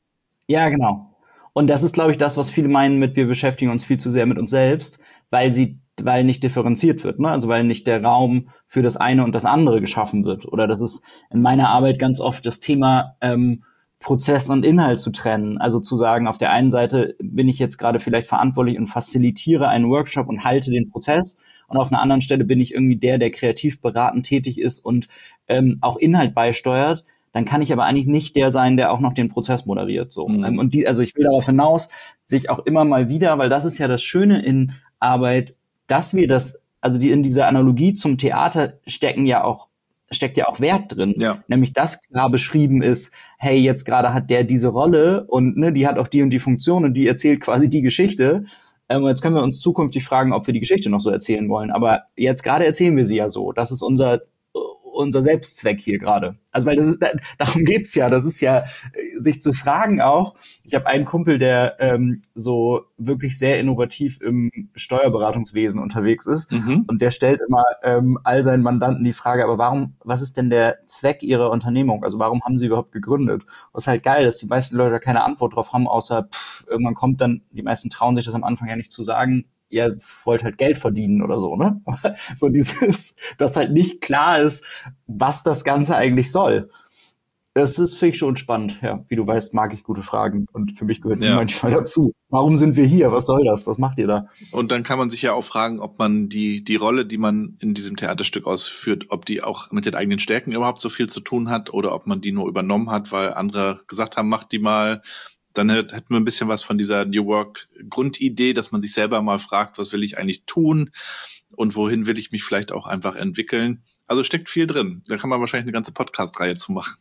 Ja, genau. Und das ist, glaube ich, das, was viele meinen mit, wir beschäftigen uns viel zu sehr mit uns selbst, weil sie, weil nicht differenziert wird, ne? Also weil nicht der Raum für das eine und das andere geschaffen wird. Oder das ist in meiner Arbeit ganz oft das Thema, ähm, Prozess und Inhalt zu trennen. Also zu sagen, auf der einen Seite bin ich jetzt gerade vielleicht verantwortlich und facilitiere einen Workshop und halte den Prozess. Und auf einer anderen Stelle bin ich irgendwie der, der kreativ beratend tätig ist und ähm, auch Inhalt beisteuert. Dann kann ich aber eigentlich nicht der sein, der auch noch den Prozess moderiert. So. Mhm. Und die, also ich will darauf hinaus, sich auch immer mal wieder, weil das ist ja das Schöne in Arbeit, dass wir das, also die in dieser Analogie zum Theater stecken ja auch, steckt ja auch Wert drin. Ja. Nämlich, dass klar beschrieben ist, hey, jetzt gerade hat der diese Rolle und ne, die hat auch die und die Funktion und die erzählt quasi die Geschichte. Ähm, jetzt können wir uns zukünftig fragen, ob wir die Geschichte noch so erzählen wollen. Aber jetzt gerade erzählen wir sie ja so. Das ist unser unser Selbstzweck hier gerade. Also weil das ist, darum geht's ja. Das ist ja, sich zu fragen auch. Ich habe einen Kumpel, der ähm, so wirklich sehr innovativ im Steuerberatungswesen unterwegs ist. Mhm. Und der stellt immer ähm, all seinen Mandanten die Frage, aber warum, was ist denn der Zweck ihrer Unternehmung? Also warum haben sie überhaupt gegründet? Und es ist halt geil, dass die meisten Leute da keine Antwort drauf haben, außer pff, irgendwann kommt dann, die meisten trauen sich das am Anfang ja nicht zu sagen, ihr wollt halt Geld verdienen oder so, ne? So dieses, dass halt nicht klar ist, was das Ganze eigentlich soll. Das ist, finde ich, schon spannend. Ja, wie du weißt, mag ich gute Fragen und für mich gehört die Ja. manchmal dazu. Warum sind wir hier? Was soll das? Was macht ihr da? Und dann kann man sich ja auch fragen, ob man die die Rolle, die man in diesem Theaterstück ausführt, ob die auch mit den eigenen Stärken überhaupt so viel zu tun hat oder ob man die nur übernommen hat, weil andere gesagt haben, macht die mal. Dann hätten wir ein bisschen was von dieser New Work Grundidee, dass man sich selber mal fragt, was will ich eigentlich tun und wohin will ich mich vielleicht auch einfach entwickeln. Also steckt viel drin. Da kann man wahrscheinlich eine ganze Podcast-Reihe zu machen.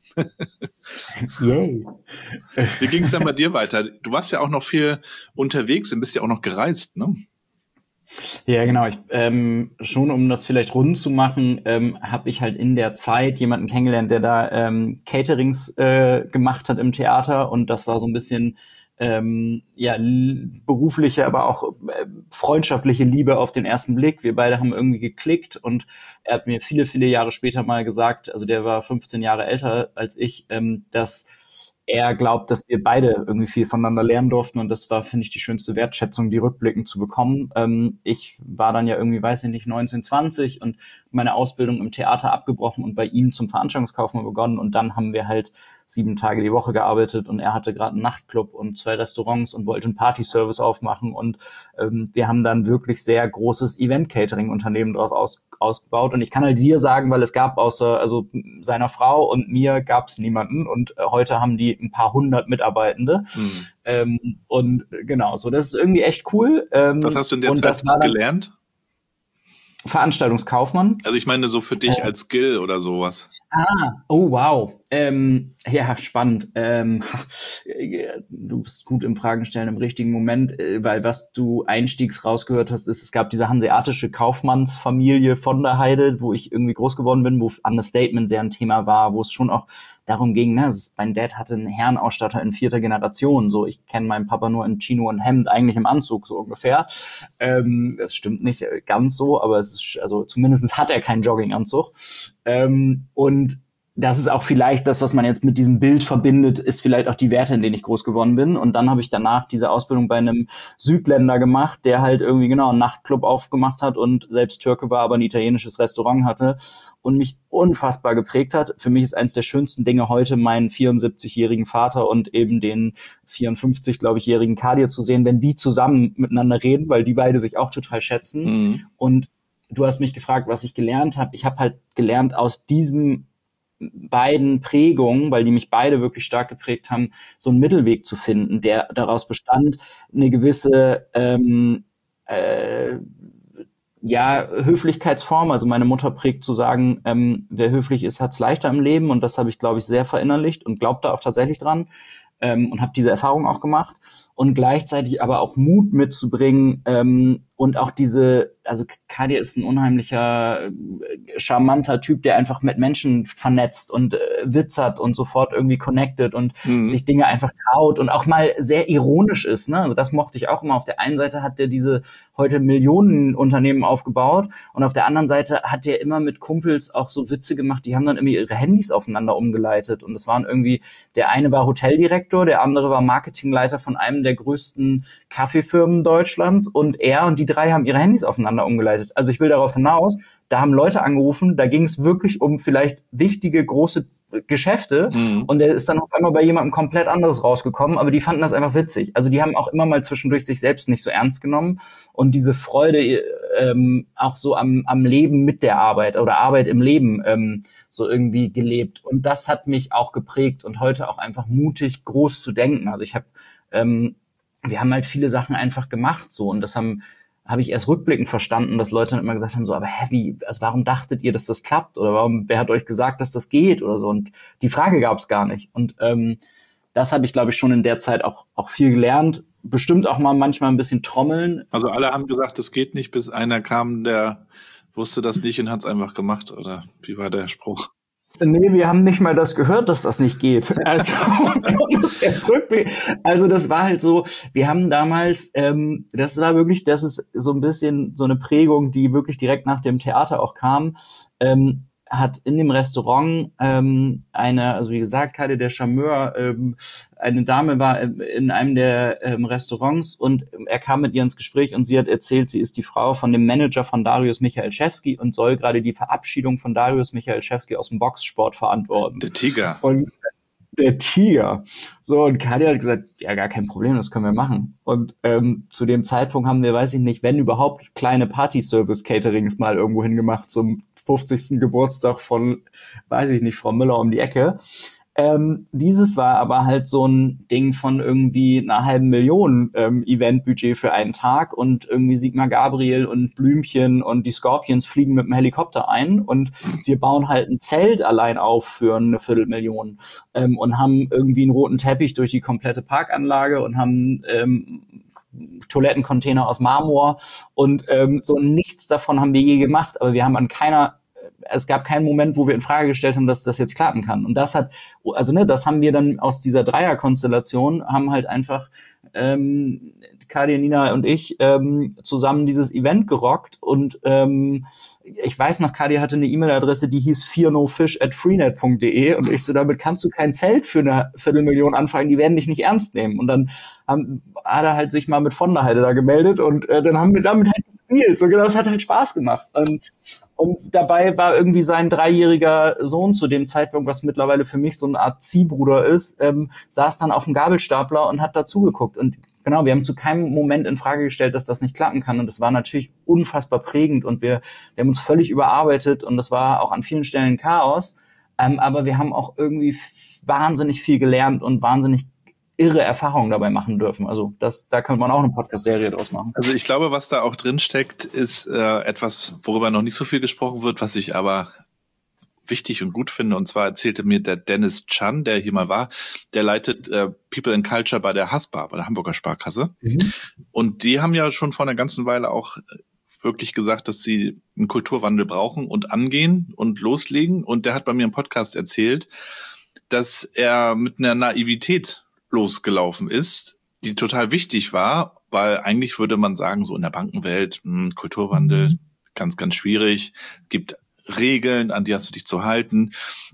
Yay. Wie ging es dann bei dir weiter? Du warst ja auch noch viel unterwegs und bist ja auch noch gereist, ne? Ja, genau. Ich, ähm, schon um das vielleicht rund zu machen, ähm, habe ich halt in der Zeit jemanden kennengelernt, der da ähm, Caterings äh, gemacht hat im Theater, und das war so ein bisschen ähm, ja l- berufliche, aber auch äh, freundschaftliche Liebe auf den ersten Blick. Wir beide haben irgendwie geklickt, und er hat mir viele, viele Jahre später mal gesagt, also der war fünfzehn Jahre älter als ich, ähm, dass er glaubt, dass wir beide irgendwie viel voneinander lernen durften, und das war, finde ich, die schönste Wertschätzung, die rückblickend zu bekommen. Ähm, ich war dann ja irgendwie, weiß ich nicht, neunzehn, zwanzig und meine Ausbildung im Theater abgebrochen und bei ihm zum Veranstaltungskaufmann begonnen, und dann haben wir halt sieben Tage die Woche gearbeitet, und er hatte gerade einen Nachtclub und zwei Restaurants und wollte einen Party-Service aufmachen, und ähm, wir haben dann wirklich sehr großes Event-Catering-Unternehmen drauf aus, ausgebaut, und ich kann halt wir sagen, weil es gab außer also seiner Frau und mir gab es niemanden, und äh, heute haben die ein paar hundert Mitarbeitende. Hm. Ähm, und äh, genau, so, das ist irgendwie echt cool. Ähm, Was hast du in der und Zeit das war dann gelernt? Veranstaltungskaufmann. Also ich meine so für dich als Skill oder sowas. Ah, oh wow. Ähm, ja, spannend. Ähm, ha, äh, du bist gut im Fragen stellen im richtigen Moment, äh, weil was du einstiegs rausgehört hast, ist, es gab diese hanseatische Kaufmannsfamilie von der Heide, wo ich irgendwie groß geworden bin, wo Understatement sehr ein Thema war, wo es schon auch darum ging, ne, es ist, mein Dad hatte einen Herrenausstatter in vierter Generation, so, ich kenne meinen Papa nur in Chino und Hemd, eigentlich im Anzug, so ungefähr. Ähm, das stimmt nicht ganz so, aber es ist, also zumindest hat er keinen Jogginganzug. Ähm, und das ist auch vielleicht das, was man jetzt mit diesem Bild verbindet, ist vielleicht auch die Werte, in denen ich groß geworden bin. Und dann habe ich danach diese Ausbildung bei einem Südländer gemacht, der halt irgendwie genau einen Nachtclub aufgemacht hat und selbst Türke war, aber ein italienisches Restaurant hatte und mich unfassbar geprägt hat. Für mich ist eines der schönsten Dinge heute, meinen vierundsiebzigjährigen Vater und eben den vierundfünfzig, glaube ich, jährigen Kadir zu sehen, wenn die zusammen miteinander reden, weil die beide sich auch total schätzen. Mhm. Und du hast mich gefragt, was ich gelernt habe. Ich habe halt gelernt aus diesem beiden Prägungen, weil die mich beide wirklich stark geprägt haben, so einen Mittelweg zu finden, der daraus bestand, eine gewisse ähm, äh, ja Höflichkeitsform. Also meine Mutter prägt zu sagen, ähm, wer höflich ist, hat's leichter im Leben, und das habe ich, glaube ich, sehr verinnerlicht und glaube da auch tatsächlich dran, ähm, und habe diese Erfahrung auch gemacht. Und gleichzeitig aber auch Mut mitzubringen, ähm, und auch diese, also Kadir ist ein unheimlicher, äh, charmanter Typ, der einfach mit Menschen vernetzt und äh, witzert und sofort irgendwie connected und Mhm. sich Dinge einfach traut und auch mal sehr ironisch ist, ne? Also das mochte ich auch immer. Auf der einen Seite hat der diese heute Millionenunternehmen aufgebaut, und auf der anderen Seite hat der immer mit Kumpels auch so Witze gemacht, die haben dann irgendwie ihre Handys aufeinander umgeleitet, und es waren irgendwie, der eine war Hoteldirektor, der andere war Marketingleiter von einem der größten Kaffeefirmen Deutschlands, und er und die drei haben ihre Handys aufeinander umgeleitet. Also ich will darauf hinaus, da haben Leute angerufen, da ging es wirklich um vielleicht wichtige, große Geschäfte, Mhm. und der ist dann auf einmal bei jemandem komplett anderes rausgekommen, aber die fanden das einfach witzig. Also die haben auch immer mal zwischendurch sich selbst nicht so ernst genommen und diese Freude ähm, auch so am, am Leben mit der Arbeit oder Arbeit im Leben ähm, so irgendwie gelebt, und das hat mich auch geprägt und heute auch einfach mutig, groß zu denken. Also ich habe ähm, wir haben halt viele Sachen einfach gemacht so, und das haben habe ich erst rückblickend verstanden, dass Leute dann immer gesagt haben, so, aber hä, wie, also warum dachtet ihr, dass das klappt? Oder warum, wer hat euch gesagt, dass das geht? Oder so. Und die Frage gab es gar nicht. Und ähm, das habe ich, glaube ich, schon in der Zeit auch auch viel gelernt. Bestimmt auch mal manchmal ein bisschen trommeln. Also alle haben gesagt, das geht nicht, bis einer kam, der wusste das nicht und hat es einfach gemacht. Oder wie war der Spruch? Nee, wir haben nicht mal das gehört, dass das nicht geht. Also, das jetzt rückblick- also das war halt so, wir haben damals, ähm, das war wirklich, das ist so ein bisschen so eine Prägung, die wirklich direkt nach dem Theater auch kam, ähm, hat in dem Restaurant ähm, eine, also wie gesagt, Kalle der Charmeur, ähm, eine Dame war in einem der ähm, Restaurants und er kam mit ihr ins Gespräch und sie hat erzählt, sie ist die Frau von dem Manager von Dariusz Michalczewski und soll gerade die Verabschiedung von Dariusz Michalczewski aus dem Boxsport verantworten. Der Tiger. Und der Tiger. So, und Kadi hat gesagt, ja, gar kein Problem, das können wir machen. Und ähm, zu dem Zeitpunkt haben wir, weiß ich nicht, wenn überhaupt, kleine Party-Service-Caterings mal irgendwo hingemacht zum fünfzigsten Geburtstag von, weiß ich nicht, Frau Müller um die Ecke. Ähm, dieses war aber halt so ein Ding von irgendwie einer halben Million ähm, Eventbudget für einen Tag und irgendwie Sigmar Gabriel und Blümchen und die Scorpions fliegen mit dem Helikopter ein und wir bauen halt ein Zelt allein auf für eine Viertelmillion ähm, und haben irgendwie einen roten Teppich durch die komplette Parkanlage und haben ähm, Toilettencontainer aus Marmor und ähm, so nichts davon haben wir je gemacht, aber wir haben an keiner es gab keinen Moment, wo wir in Frage gestellt haben, dass das jetzt klappen kann. Und das hat, also ne, das haben wir dann aus dieser Dreierkonstellation, haben halt einfach ähm, Kadi, Nina und ich ähm, zusammen dieses Event gerockt. Und ähm, ich weiß noch, Kadi hatte eine E-Mail-Adresse, die hieß fearnofish at freenet punkt de und ich so, damit kannst du kein Zelt für eine Viertelmillion anfangen, die werden dich nicht ernst nehmen. Und dann haben, hat er halt sich mal mit von der Heide da gemeldet und äh, dann haben wir damit halt gespielt. So genau, das hat halt Spaß gemacht. Und Und dabei war irgendwie sein dreijähriger Sohn zu dem Zeitpunkt, was mittlerweile für mich so eine Art Ziehbruder ist, ähm, saß dann auf dem Gabelstapler und hat dazugeguckt. Und genau, wir haben zu keinem Moment in Frage gestellt, dass das nicht klappen kann. Und das war natürlich unfassbar prägend und wir, wir haben uns völlig überarbeitet und das war auch an vielen Stellen Chaos. Ähm, aber wir haben auch irgendwie f- wahnsinnig viel gelernt und wahnsinnig irre Erfahrungen dabei machen dürfen. Also das, da könnte man auch eine Podcast-Serie draus machen. Also ich glaube, was da auch drin steckt, ist äh, etwas, worüber noch nicht so viel gesprochen wird, was ich aber wichtig und gut finde. Und zwar erzählte mir der Dennis Chan, der hier mal war, der leitet äh, People and Culture bei der Haspa, bei der Hamburger Sparkasse. Mhm. Und die haben ja schon vor einer ganzen Weile auch wirklich gesagt, dass sie einen Kulturwandel brauchen und angehen und loslegen. Und der hat bei mir im Podcast erzählt, dass er mit einer Naivität losgelaufen ist, die total wichtig war, weil eigentlich würde man sagen, so in der Bankenwelt, mh, Kulturwandel, ganz, ganz schwierig, gibt Regeln, an die hast du dich zu halten.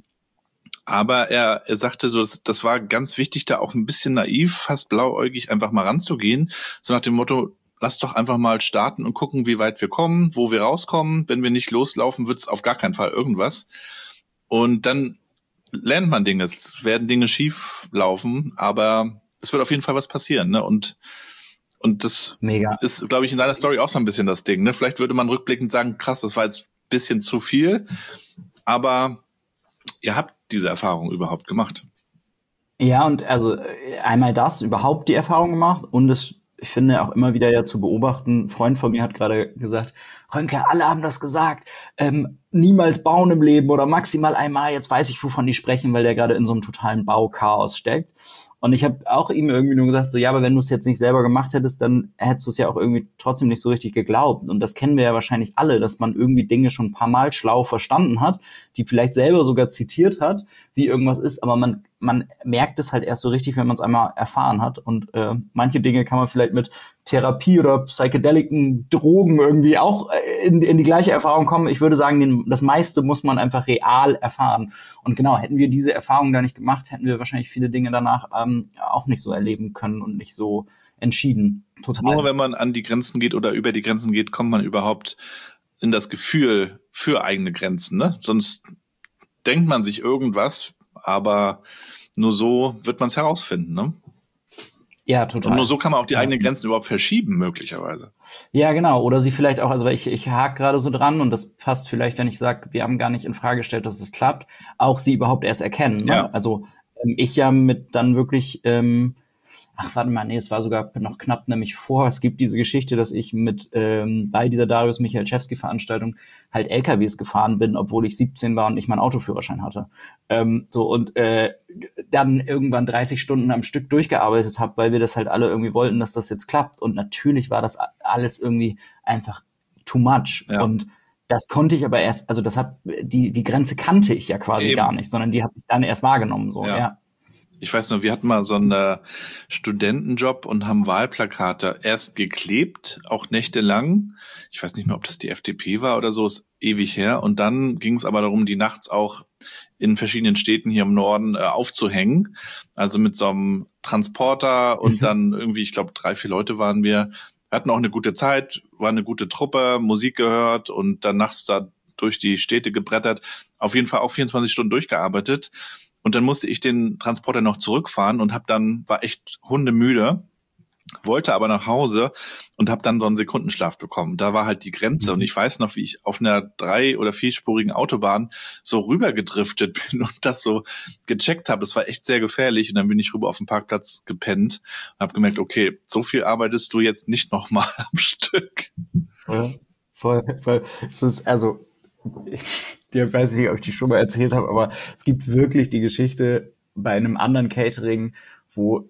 Aber er, er sagte so, das, das war ganz wichtig, da auch ein bisschen naiv, fast blauäugig einfach mal ranzugehen, so nach dem Motto, lass doch einfach mal starten und gucken, wie weit wir kommen, wo wir rauskommen. Wenn wir nicht loslaufen, wird es auf gar keinen Fall irgendwas. Und dann lernt man Dinge, es werden Dinge schief laufen, aber es wird auf jeden Fall was passieren, ne? Und und das Mega. Ist, glaube ich, in deiner Story auch so ein bisschen das Ding, ne? Vielleicht würde man rückblickend sagen, krass, das war jetzt ein bisschen zu viel, aber ihr habt diese Erfahrung überhaupt gemacht. Ja, und also einmal das, überhaupt die Erfahrung gemacht und es, ich finde auch immer wieder ja zu beobachten, ein Freund von mir hat gerade gesagt, Rönke, alle haben das gesagt, ähm, niemals bauen im Leben oder maximal einmal, jetzt weiß ich, wovon die sprechen, weil der gerade in so einem totalen Bauchaos steckt. Und ich habe auch ihm irgendwie nur gesagt, so ja, aber wenn du es jetzt nicht selber gemacht hättest, dann hättest du es ja auch irgendwie trotzdem nicht so richtig geglaubt. Und das kennen wir ja wahrscheinlich alle, dass man irgendwie Dinge schon ein paar Mal schlau verstanden hat, die vielleicht selber sogar zitiert hat, wie irgendwas ist, aber man man merkt es halt erst so richtig, wenn man es einmal erfahren hat. Und äh, manche Dinge kann man vielleicht mit Therapie oder psychedeliken Drogen irgendwie auch in, in die gleiche Erfahrung kommen. Ich würde sagen, den, das meiste muss man einfach real erfahren. Und genau, hätten wir diese Erfahrung da nicht gemacht, hätten wir wahrscheinlich viele Dinge danach ähm, auch nicht so erleben können und nicht so entschieden. Total. Nur wenn man an die Grenzen geht oder über die Grenzen geht, kommt man überhaupt in das Gefühl für eigene Grenzen, ne? Sonst denkt man sich irgendwas, aber nur so wird man es herausfinden, ne? Ja, total. Und nur so kann man auch die ja. eigenen Grenzen überhaupt verschieben, möglicherweise. Ja, genau. Oder sie vielleicht auch, also ich, ich hake gerade so dran und das passt vielleicht, wenn ich sage, wir haben gar nicht in Frage gestellt, dass es klappt, auch sie überhaupt erst erkennen. Ne? Ja. Also ähm, ich ja mit dann wirklich, ähm, ach warte mal, nee, es war sogar noch knapp nämlich vor, es gibt diese Geschichte, dass ich mit ähm, bei dieser Dariusz Michalczewski-Veranstaltung halt L K Ws gefahren bin, obwohl ich siebzehn war und nicht meinen Autoführerschein hatte. Ähm, so und äh, dann irgendwann dreißig Stunden am Stück durchgearbeitet habe, weil wir das halt alle irgendwie wollten, dass das jetzt klappt. Und natürlich war das alles irgendwie einfach too much. Ja. Und das konnte ich aber erst, also das hat die die Grenze kannte ich ja quasi Eben. gar nicht, sondern die habe ich dann erst wahrgenommen. So, ja. ja. Ich weiß noch, wir hatten mal so einen äh, Studentenjob und haben Wahlplakate erst geklebt, auch nächtelang. Ich weiß nicht mehr, ob das die F D P war oder so, ist ewig her. Und dann ging es aber darum, die nachts auch in verschiedenen Städten hier im Norden äh, aufzuhängen. Also mit so einem Transporter und mhm. dann irgendwie, ich glaube, drei, vier Leute waren wir. Wir hatten auch eine gute Zeit, war eine gute Truppe, Musik gehört und dann nachts da durch die Städte gebrettert. Auf jeden Fall auch vierundzwanzig Stunden durchgearbeitet. Und dann musste ich den Transporter noch zurückfahren und hab dann, war echt hundemüde, wollte aber nach Hause und habe dann so einen Sekundenschlaf bekommen. Da war halt die Grenze. Mhm. Und ich weiß noch, wie ich auf einer drei- oder vierspurigen Autobahn so rübergedriftet bin und das so gecheckt habe. Es war echt sehr gefährlich. Und dann bin ich rüber auf den Parkplatz gepennt und habe gemerkt, okay, so viel arbeitest du jetzt nicht nochmal am Stück. Ja, voll, voll. Es ist also... Ich weiß nicht, ob ich die schon mal erzählt habe, aber es gibt wirklich die Geschichte bei einem anderen Catering, wo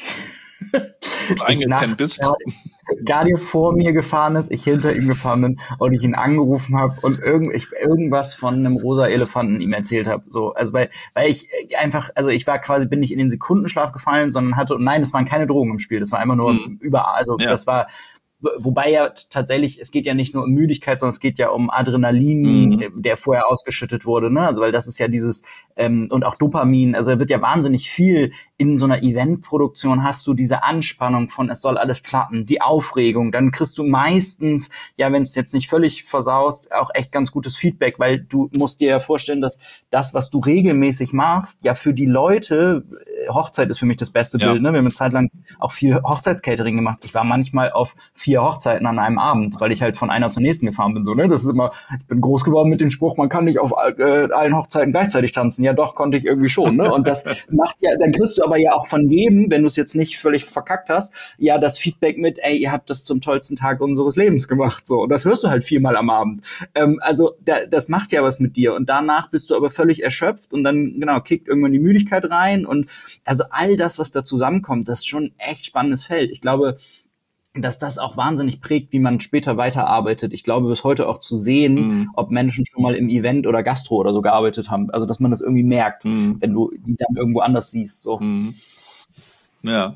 du eingepennt bist. Guardian vor mir gefahren ist, ich hinter ihm gefahren bin und ich ihn angerufen habe und irgend, ich, irgendwas von einem rosa Elefanten ihm erzählt habe. So, also weil, weil ich einfach, also ich war quasi, bin nicht in den Sekundenschlaf gefallen, sondern hatte, und nein, es waren keine Drogen im Spiel, das war einfach nur mhm. überall, also ja. das war Wobei ja tatsächlich, es geht ja nicht nur um Müdigkeit, sondern es geht ja um Adrenalin, mhm. der vorher ausgeschüttet wurde, ne? Also weil das ist ja dieses, ähm, und auch Dopamin, also da wird ja wahnsinnig viel in so einer Eventproduktion, hast du diese Anspannung von, es soll alles klappen, die Aufregung, dann kriegst du meistens, ja, wenn es jetzt nicht völlig versaust, auch echt ganz gutes Feedback, weil du musst dir ja vorstellen, dass das, was du regelmäßig machst, ja für die Leute, Hochzeit ist für mich das beste ja. Bild, ne? Wir haben eine Zeit lang auch viel Hochzeitscatering gemacht. Ich war manchmal auf vier Hochzeiten an einem Abend, weil ich halt von einer zur nächsten gefahren bin, so, ne? Das ist immer, ich bin groß geworden mit dem Spruch, man kann nicht auf äh, allen Hochzeiten gleichzeitig tanzen. Ja, doch, konnte ich irgendwie schon, ne? Und das macht ja, dann kriegst du aber ja auch von jedem, wenn du es jetzt nicht völlig verkackt hast, ja, das Feedback mit, ey, ihr habt das zum tollsten Tag unseres Lebens gemacht, so. Und das hörst du halt viermal am Abend. Ähm, also, da, das macht ja was mit dir. Und danach bist du aber völlig erschöpft und dann, genau, kickt irgendwann die Müdigkeit rein und also all das, was da zusammenkommt, das ist schon ein echt spannendes Feld. Ich glaube, dass das auch wahnsinnig prägt, wie man später weiterarbeitet. Ich glaube, bis heute auch zu sehen, mm. ob Menschen schon mal im Event oder Gastro oder so gearbeitet haben. Also, dass man das irgendwie merkt, mm. wenn du die dann irgendwo anders siehst. So. Mm. Ja.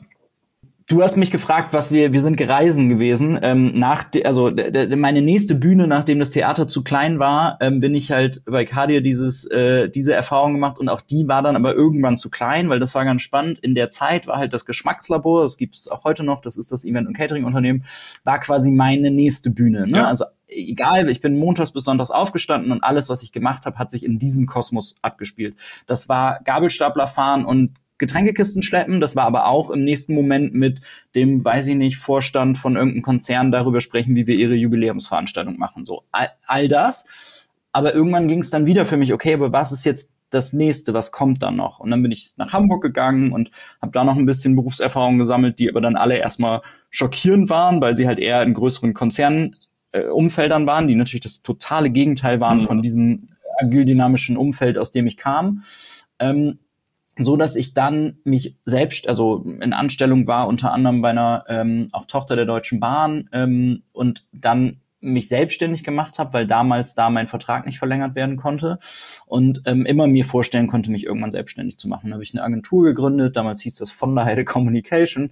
Du hast mich gefragt, was wir, wir sind gereisen gewesen. Ähm, nach, de, also de, de, meine nächste Bühne, nachdem das Theater zu klein war, ähm, bin ich halt bei Cardia dieses, äh, diese Erfahrung gemacht und auch die war dann aber irgendwann zu klein, weil das war ganz spannend. In der Zeit war halt das Geschmackslabor, das gibt es auch heute noch, das ist das Event- und Catering-Unternehmen, war quasi meine nächste Bühne. Ne? Ja. Also egal, ich bin montags bis sonntags aufgestanden und alles, was ich gemacht habe, hat sich in diesem Kosmos abgespielt. Das war Gabelstapler fahren und Getränkekisten schleppen, das war aber auch im nächsten Moment mit dem, weiß ich nicht, Vorstand von irgendeinem Konzern darüber sprechen, wie wir ihre Jubiläumsveranstaltung machen, so all, all das. Aber irgendwann ging es dann wieder für mich, okay, aber was ist jetzt das Nächste, was kommt dann noch? Und dann bin ich nach Hamburg gegangen und habe da noch ein bisschen Berufserfahrung gesammelt, die aber dann alle erstmal schockierend waren, weil sie halt eher in größeren Konzernumfeldern äh, waren, die natürlich das totale Gegenteil waren mhm. von diesem agil-dynamischen Umfeld, aus dem ich kam. Ähm, so dass ich dann mich selbst, also in Anstellung war, unter anderem bei einer ähm, auch Tochter der Deutschen Bahn ähm, und dann mich selbstständig gemacht habe, weil damals da mein Vertrag nicht verlängert werden konnte und ähm, immer mir vorstellen konnte, mich irgendwann selbstständig zu machen. Da habe ich eine Agentur gegründet, damals hieß das Von der Heide Communication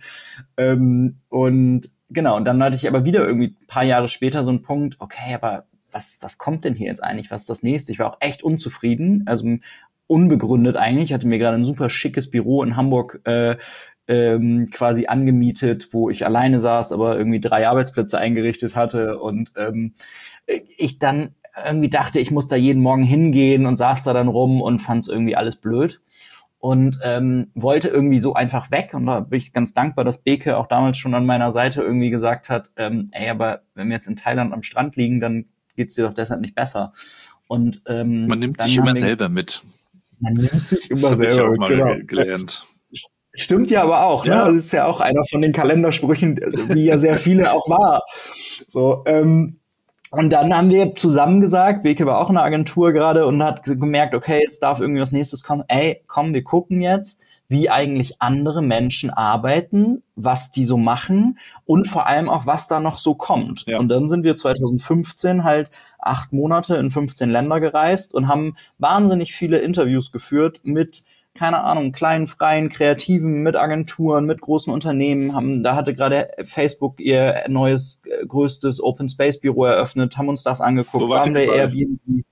ähm, und genau, und dann hatte ich aber wieder irgendwie ein paar Jahre später so einen Punkt, okay, aber was was kommt denn hier jetzt eigentlich, was ist das Nächste? Ich war auch echt unzufrieden, also unbegründet eigentlich. Ich hatte mir gerade ein super schickes Büro in Hamburg äh, ähm, quasi angemietet, wo ich alleine saß, aber irgendwie drei Arbeitsplätze eingerichtet hatte und ähm, ich dann irgendwie dachte, ich muss da jeden Morgen hingehen und saß da dann rum und fand es irgendwie alles blöd und ähm, wollte irgendwie so einfach weg und da bin ich ganz dankbar, dass Beke auch damals schon an meiner Seite irgendwie gesagt hat, ähm, ey, aber wenn wir jetzt in Thailand am Strand liegen, dann geht's dir doch deshalb nicht besser. Und ähm, man nimmt sich immer selber mit. Man nimmt sich immer das selber, ich auch mal genau. gelernt. Stimmt ja aber auch, ja. Ne? Das ist ja auch einer von den Kalendersprüchen, wie ja sehr viele auch war. So, ähm, und dann haben wir zusammen gesagt, Beke war auch in der Agentur gerade und hat gemerkt, okay, jetzt darf irgendwie was Nächstes kommen. Ey, komm, wir gucken jetzt, wie eigentlich andere Menschen arbeiten, was die so machen und vor allem auch, was da noch so kommt. Ja. Und dann sind wir zwanzig fünfzehn halt acht Monate in fünfzehn Länder gereist und haben wahnsinnig viele Interviews geführt mit keine Ahnung, kleinen, freien, kreativen, mit Agenturen, mit großen Unternehmen, haben, da hatte gerade Facebook ihr neues, äh, größtes Open Space Büro eröffnet, haben uns das angeguckt, Wo wart waren ihr bei überall? Airbnb.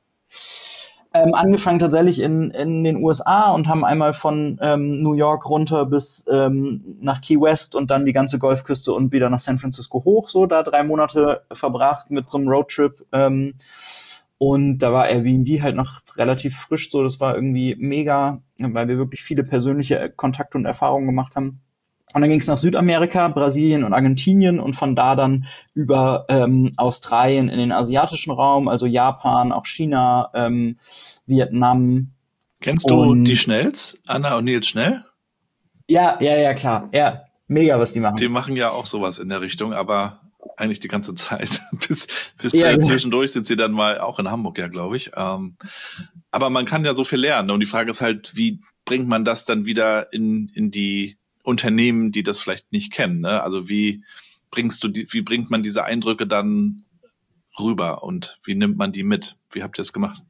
Ähm, angefangen tatsächlich in, in den U S A und haben einmal von ähm, New York runter bis ähm, nach Key West und dann die ganze Golfküste und wieder nach San Francisco hoch, so da drei Monate verbracht mit so einem Roadtrip. Ähm, und da war Airbnb halt noch relativ frisch, so das war irgendwie mega, weil wir wirklich viele persönliche Kontakte und Erfahrungen gemacht haben. Und dann ging es nach Südamerika, Brasilien und Argentinien und von da dann über ähm, Australien in den asiatischen Raum, also Japan, auch China, ähm, Vietnam. Kennst du Und- die Schnells? Anna und Nils Schnell? Ja, ja, ja, klar. Ja, mega, was die machen. Die machen ja auch sowas in der Richtung, aber eigentlich die ganze Zeit. bis bis Ja, äh, ja. zwischendurch sind sie dann mal auch in Hamburg, ja, glaube ich. Ähm, aber man kann ja so viel lernen. Und die Frage ist halt, wie bringt man das dann wieder in in die Unternehmen, die das vielleicht nicht kennen, ne? Also wie bringst du die, wie bringt man diese Eindrücke dann rüber und wie nimmt man die mit? Wie habt ihr es gemacht?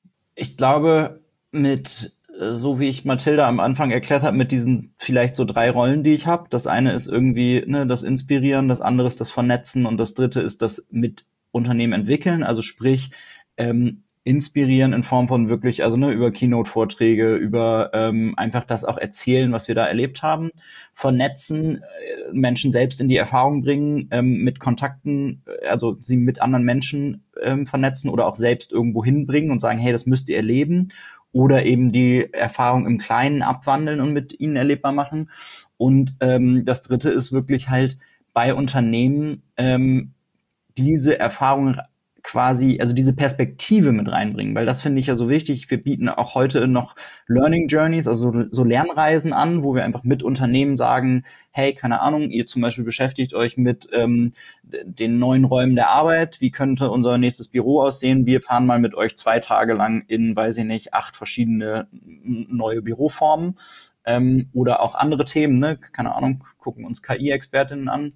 Ich glaube, mit, äh, so wie ich Mathilda am Anfang erklärt habe, mit diesen vielleicht so drei Rollen, die ich habe. Das eine ist irgendwie ne, das Inspirieren, das andere ist das Vernetzen und das dritte ist das mit Unternehmen entwickeln. Also sprich, ähm, inspirieren in Form von wirklich, also ne, über Keynote-Vorträge, über ähm, einfach das auch erzählen, was wir da erlebt haben. Vernetzen, äh, Menschen selbst in die Erfahrung bringen, ähm, mit Kontakten, äh, also sie mit anderen Menschen ähm, vernetzen oder auch selbst irgendwo hinbringen und sagen, hey, das müsst ihr erleben. Oder eben die Erfahrung im Kleinen abwandeln und mit ihnen erlebbar machen. Und ähm, das Dritte ist wirklich halt bei Unternehmen ähm, diese Erfahrung quasi, also diese Perspektive mit reinbringen, weil das finde ich ja so wichtig. Wir bieten auch heute noch Learning Journeys, also so Lernreisen an, wo wir einfach mit Unternehmen sagen, hey, keine Ahnung, ihr zum Beispiel beschäftigt euch mit ähm, den neuen Räumen der Arbeit, wie könnte unser nächstes Büro aussehen? Wir fahren mal mit euch zwei Tage lang in, weiß ich nicht, acht verschiedene neue Büroformen ähm, oder auch andere Themen, ne? Keine Ahnung, gucken uns K I-Expertinnen an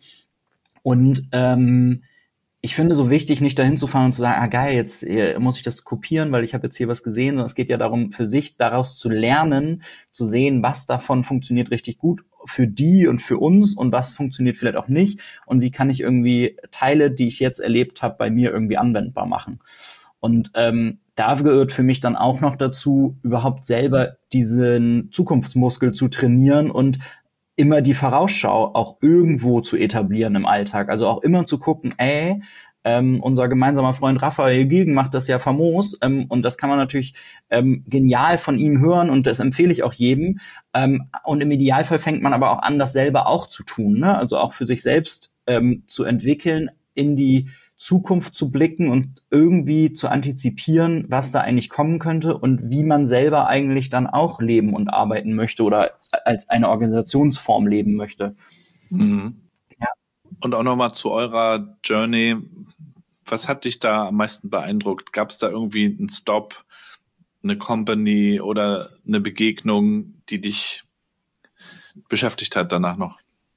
und ähm, ich finde so wichtig, nicht dahin zu fahren und zu sagen, ah geil, jetzt äh, muss ich das kopieren, weil ich habe jetzt hier was gesehen, sondern es geht ja darum, für sich daraus zu lernen, zu sehen, was davon funktioniert richtig gut für die und für uns und was funktioniert vielleicht auch nicht und wie kann ich irgendwie Teile, die ich jetzt erlebt habe, bei mir irgendwie anwendbar machen. Und ähm, da gehört für mich dann auch noch dazu, überhaupt selber diesen Zukunftsmuskel zu trainieren und immer die Vorausschau auch irgendwo zu etablieren im Alltag. Also auch immer zu gucken, ey, ähm, unser gemeinsamer Freund Raphael Gilgen macht das ja famos ähm, und das kann man natürlich ähm, genial von ihm hören und das empfehle ich auch jedem. Ähm, und im Idealfall fängt man aber auch an, das selber auch zu tun, ne? Also auch für sich selbst ähm, zu entwickeln, in die Zukunft zu blicken und irgendwie zu antizipieren, was da eigentlich kommen könnte und wie man selber eigentlich dann auch leben und arbeiten möchte oder als eine Organisationsform leben möchte. Mhm. Ja. Und auch nochmal zu eurer Journey. Was hat dich da am meisten beeindruckt? Gab es da irgendwie einen Stop, eine Company oder eine Begegnung, die dich beschäftigt hat danach noch?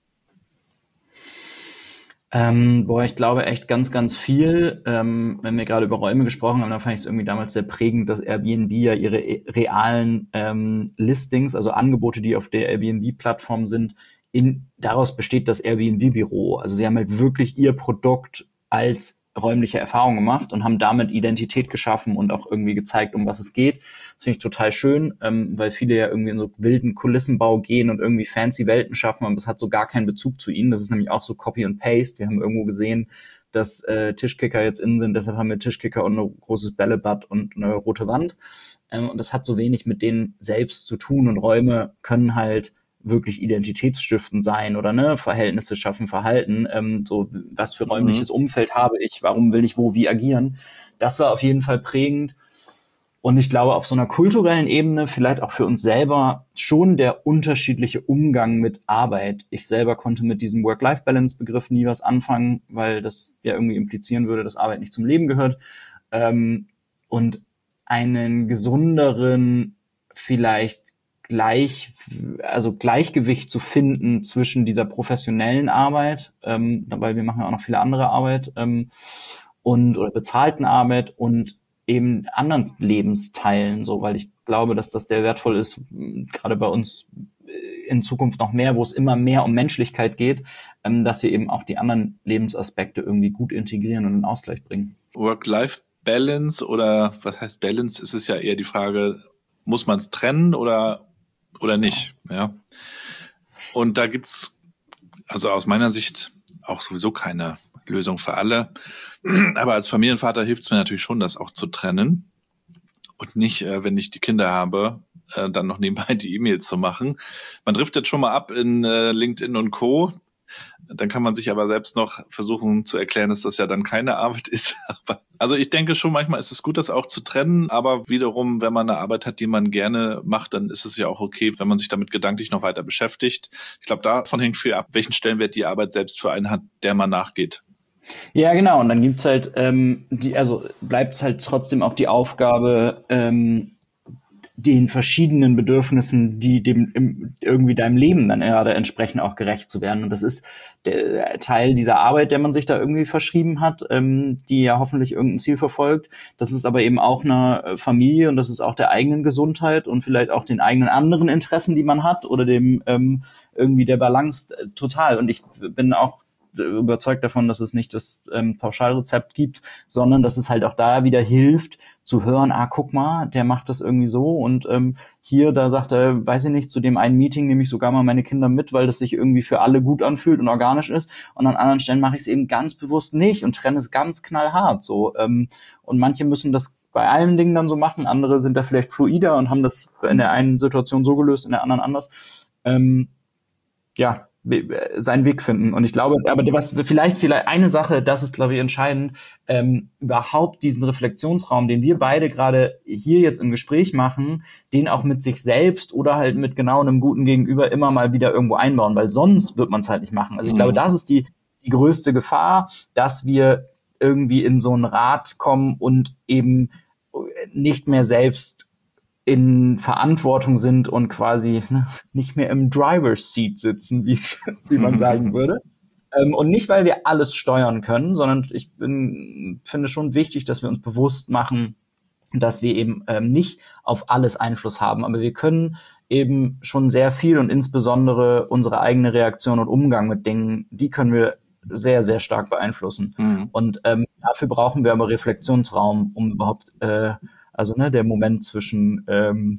Ähm, boah, ich glaube echt ganz, ganz viel. Ähm, wenn wir gerade über Räume gesprochen haben, dann fand ich es irgendwie damals sehr prägend, dass Airbnb ja ihre e- realen ähm, Listings, also Angebote, die auf der Airbnb-Plattform sind, in daraus besteht das Airbnb-Büro. Also sie haben halt wirklich ihr Produkt als räumliche Erfahrung gemacht und haben damit Identität geschaffen und auch irgendwie gezeigt, um was es geht. Das finde ich total schön, ähm, weil viele ja irgendwie in so wilden Kulissenbau gehen und irgendwie fancy Welten schaffen, aber es hat so gar keinen Bezug zu ihnen. Das ist nämlich auch so Copy and Paste. Wir haben irgendwo gesehen, dass äh, Tischkicker jetzt innen sind, deshalb haben wir Tischkicker und ein großes Bällebad und eine rote Wand. Ähm, und das hat so wenig mit denen selbst zu tun und Räume können halt wirklich identitätsstiftend sein oder ne Verhältnisse schaffen, Verhalten, ähm, so was für räumliches mhm. Umfeld habe ich, warum will ich wo wie agieren. Das war auf jeden Fall prägend und ich glaube auf so einer kulturellen Ebene vielleicht auch für uns selber schon der unterschiedliche Umgang mit Arbeit. Ich selber konnte mit diesem Work-Life-Balance-Begriff nie was anfangen, weil das ja irgendwie implizieren würde, dass Arbeit nicht zum Leben gehört ähm, und einen gesunderen vielleicht gleich, also Gleichgewicht zu finden zwischen dieser professionellen Arbeit, ähm, weil wir machen ja auch noch viele andere Arbeit ähm, und oder bezahlten Arbeit und eben anderen Lebensteilen, so, weil ich glaube, dass das sehr wertvoll ist, gerade bei uns in Zukunft noch mehr, wo es immer mehr um Menschlichkeit geht, ähm, dass wir eben auch die anderen Lebensaspekte irgendwie gut integrieren und in Ausgleich bringen. Work-Life-Balance oder was heißt Balance? Ist es ja eher die Frage, muss man es trennen oder oder nicht? Ja. Und da gibt's also aus meiner Sicht auch sowieso keine Lösung für alle. Aber als Familienvater hilft es mir natürlich schon, das auch zu trennen und nicht, äh, wenn ich die Kinder habe, äh, dann noch nebenbei die E-Mails zu machen. Man driftet schon mal ab in äh, LinkedIn und Co. Dann kann man sich aber selbst noch versuchen zu erklären, dass das ja dann keine Arbeit ist. Also ich denke schon, manchmal ist es gut, das auch zu trennen, aber wiederum, wenn man eine Arbeit hat, die man gerne macht, dann ist es ja auch okay, wenn man sich damit gedanklich noch weiter beschäftigt. Ich glaube, davon hängt viel ab, welchen Stellenwert die Arbeit selbst für einen hat, der man nachgeht. Ja, genau. Und dann gibt's halt, ähm, die, also bleibt halt trotzdem auch die Aufgabe, ähm, den verschiedenen Bedürfnissen, die dem im, irgendwie deinem Leben dann gerade entsprechen, auch gerecht zu werden. Und das ist der Teil dieser Arbeit, der man sich da irgendwie verschrieben hat, ähm, die ja hoffentlich irgendein Ziel verfolgt. Das ist aber eben auch eine Familie und das ist auch der eigenen Gesundheit und vielleicht auch den eigenen anderen Interessen, die man hat oder dem ähm, irgendwie der Balance äh, total. Und ich bin auch überzeugt davon, dass es nicht das ähm, Pauschalrezept gibt, sondern dass es halt auch da wieder hilft, zu hören, ah, guck mal, der macht das irgendwie so und ähm, hier, da sagt er, weiß ich nicht, zu dem einen Meeting nehme ich sogar mal meine Kinder mit, weil das sich irgendwie für alle gut anfühlt und organisch ist und an anderen Stellen mache ich es eben ganz bewusst nicht und trenne es ganz knallhart so ähm, und manche müssen das bei allen Dingen dann so machen, andere sind da vielleicht fluider und haben das in der einen Situation so gelöst, in der anderen anders. Ähm, ja, seinen Weg finden. Und ich glaube, aber was vielleicht, vielleicht eine Sache, das ist, glaube ich, entscheidend, ähm, überhaupt diesen Reflexionsraum, den wir beide gerade hier jetzt im Gespräch machen, den auch mit sich selbst oder halt mit genau einem guten Gegenüber immer mal wieder irgendwo einbauen, weil sonst wird man es halt nicht machen. Also ich mhm. glaube, das ist die, die größte Gefahr, dass wir irgendwie in so ein Rad kommen und eben nicht mehr selbst in Verantwortung sind und quasi ne, nicht mehr im Driver's Seat sitzen, wie man sagen würde. Ähm, und nicht, weil wir alles steuern können, sondern ich bin, finde schon wichtig, dass wir uns bewusst machen, dass wir eben ähm, nicht auf alles Einfluss haben. Aber wir können eben schon sehr viel und insbesondere unsere eigene Reaktion und Umgang mit Dingen, die können wir sehr, sehr stark beeinflussen. Mhm. Und ähm, dafür brauchen wir aber Reflexionsraum, um überhaupt äh, Also ne, der Moment zwischen, ähm,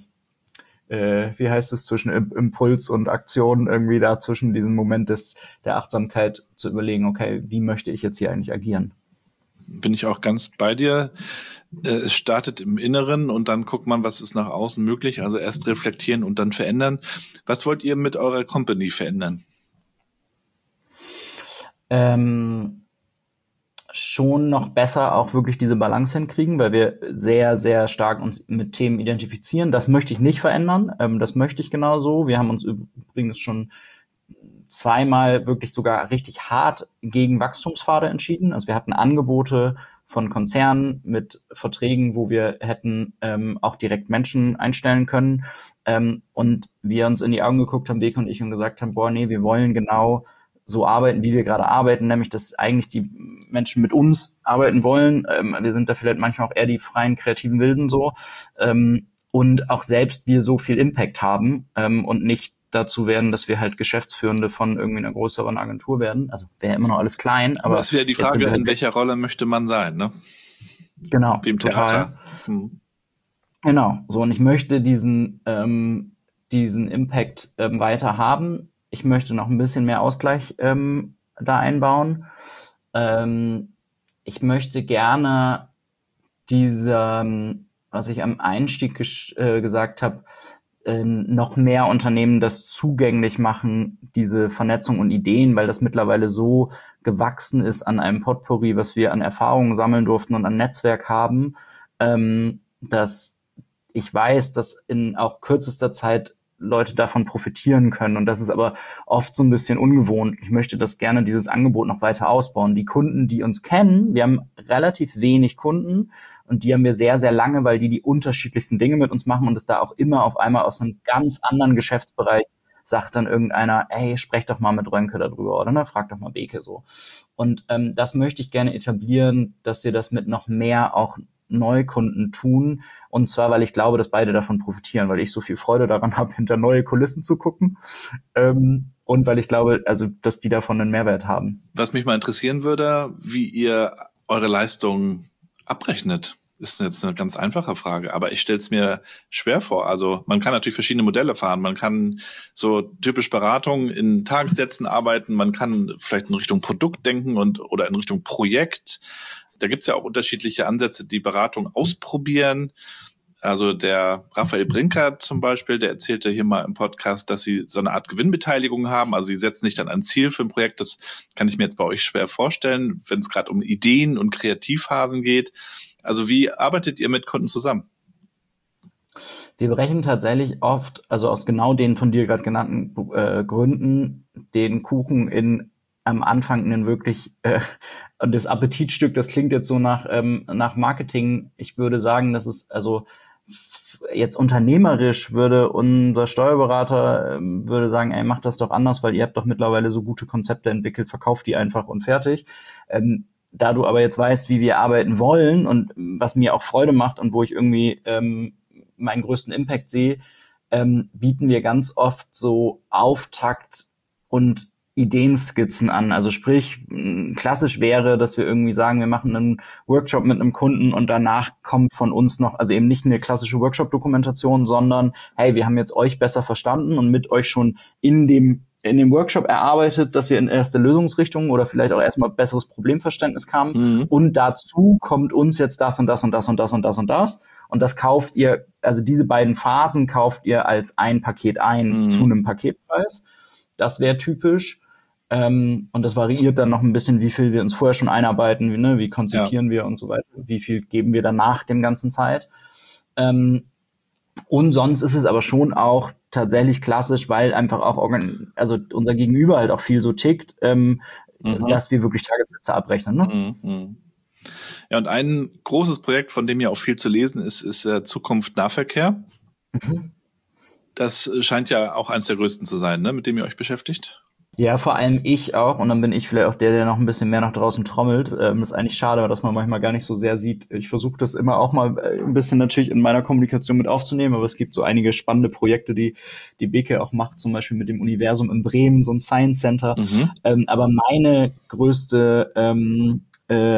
äh, wie heißt es, zwischen Impuls und Aktion, irgendwie da zwischen diesem Moment des der Achtsamkeit zu überlegen, okay, wie möchte ich jetzt hier eigentlich agieren? Bin ich auch ganz bei dir. Es startet im Inneren und dann guckt man, was ist nach außen möglich. Also erst reflektieren und dann verändern. Was wollt ihr mit eurer Company verändern? Ähm... schon noch besser auch wirklich diese Balance hinkriegen, weil wir sehr, sehr stark uns mit Themen identifizieren. Das möchte ich nicht verändern. Ähm, das möchte ich genauso. Wir haben uns übrigens schon zweimal wirklich sogar richtig hart gegen Wachstumspfade entschieden. Also wir hatten Angebote von Konzernen mit Verträgen, wo wir hätten ähm, auch direkt Menschen einstellen können. Ähm, und wir uns in die Augen geguckt haben, Beke und ich, und gesagt haben, boah, nee, wir wollen genau so arbeiten, wie wir gerade arbeiten, nämlich dass eigentlich die Menschen mit uns arbeiten wollen. Ähm, wir sind da vielleicht manchmal auch eher die freien, kreativen Wilden so. Ähm, und auch selbst wir so viel Impact haben ähm, und nicht dazu werden, dass wir halt Geschäftsführende von irgendwie einer größeren Agentur werden. Also wäre immer noch alles klein. Aber das wäre die Frage, in welcher Rolle möchte man sein, ne? Genau, wie im Theater. Hm. Genau, so und ich möchte diesen, ähm, diesen Impact ähm, weiter haben. Ich möchte noch ein bisschen mehr Ausgleich ähm, da einbauen. Ähm, ich möchte gerne diese, was ich am Einstieg ges- äh, gesagt habe, äh, noch mehr Unternehmen das zugänglich machen, diese Vernetzung und Ideen, weil das mittlerweile so gewachsen ist an einem Potpourri, was wir an Erfahrungen sammeln durften und an Netzwerk haben, ähm, dass ich weiß, dass in auch kürzester Zeit Leute davon profitieren können. Und das ist aber oft so ein bisschen ungewohnt. Ich möchte das gerne, dieses Angebot noch weiter ausbauen. Die Kunden, die uns kennen, wir haben relativ wenig Kunden und die haben wir sehr, sehr lange, weil die die unterschiedlichsten Dinge mit uns machen und es da auch immer auf einmal aus einem ganz anderen Geschäftsbereich sagt dann irgendeiner, ey, sprech doch mal mit Rönke darüber oder ne, frag doch mal Beke so. Und ähm, das möchte ich gerne etablieren, dass wir das mit noch mehr auch Neukunden tun. Und zwar, weil ich glaube, dass beide davon profitieren, weil ich so viel Freude daran habe, hinter neue Kulissen zu gucken. Ähm, und weil ich glaube, also, dass die davon einen Mehrwert haben. Was mich mal interessieren würde, wie ihr eure Leistung abrechnet. Ist jetzt eine ganz einfache Frage, aber ich stelle es mir schwer vor. Also man kann natürlich verschiedene Modelle fahren. Man kann so typisch Beratung in Tagessätzen arbeiten. Man kann vielleicht in Richtung Produkt denken und oder in Richtung Projekt. Da gibt es ja auch unterschiedliche Ansätze, die Beratung ausprobieren. Also der Raphael Brinker zum Beispiel, der erzählte hier mal im Podcast, dass sie so eine Art Gewinnbeteiligung haben. Also sie setzen sich dann ein Ziel für ein Projekt. Das kann ich mir jetzt bei euch schwer vorstellen, wenn es gerade um Ideen und Kreativphasen geht. Also wie arbeitet ihr mit Kunden zusammen? Wir berechnen tatsächlich oft, also aus genau den von dir gerade genannten äh, Gründen, den Kuchen in am Anfang einen wirklich äh, das Appetitstück. Das klingt jetzt so nach ähm, nach Marketing. Ich würde sagen, das ist also f- jetzt unternehmerisch würde unser Steuerberater ähm, würde sagen, ey, macht das doch anders, weil ihr habt doch mittlerweile so gute Konzepte entwickelt, verkauft die einfach und fertig. Ähm, Da du aber jetzt weißt, wie wir arbeiten wollen und was mir auch Freude macht und wo ich irgendwie ähm, meinen größten Impact sehe, ähm, bieten wir ganz oft so Auftakt und Ideenskizzen an. Also sprich, klassisch wäre, dass wir irgendwie sagen, wir machen einen Workshop mit einem Kunden und danach kommt von uns noch, also eben nicht eine klassische Workshop-Dokumentation, sondern hey, wir haben jetzt euch besser verstanden und mit euch schon in dem in dem Workshop erarbeitet, dass wir in erste Lösungsrichtungen oder vielleicht auch erstmal besseres Problemverständnis kamen. Mhm. Und dazu kommt uns jetzt das und das und das und das und das und das. Und das kauft ihr, also diese beiden Phasen kauft ihr als ein Paket ein mhm. zu einem Paketpreis. Das wäre typisch. Ähm, und das variiert dann noch ein bisschen, wie viel wir uns vorher schon einarbeiten, wie, ne, wie konzipieren ja. wir und so weiter. Wie viel geben wir danach dem ganzen Zeit. Ähm, Und sonst ist es aber schon auch tatsächlich klassisch, weil einfach auch organ- also unser Gegenüber halt auch viel so tickt, ähm, mhm. dass wir wirklich Tagessätze abrechnen. Ne? Mhm. Ja, und ein großes Projekt, von dem ja auch viel zu lesen ist, ist äh, Zukunft Nahverkehr. Mhm. Das scheint ja auch eines der größten zu sein, ne, mit dem ihr euch beschäftigt. Ja, vor allem ich auch. Und dann bin ich vielleicht auch der, der noch ein bisschen mehr nach draußen trommelt. Ähm, ist eigentlich schade, dass man manchmal gar nicht so sehr sieht. Ich versuche das immer auch mal ein bisschen natürlich in meiner Kommunikation mit aufzunehmen. Aber es gibt so einige spannende Projekte, die die Beke auch macht. Zum Beispiel mit dem Universum in Bremen, so ein Science Center. Mhm. Ähm, aber meine größte ähm,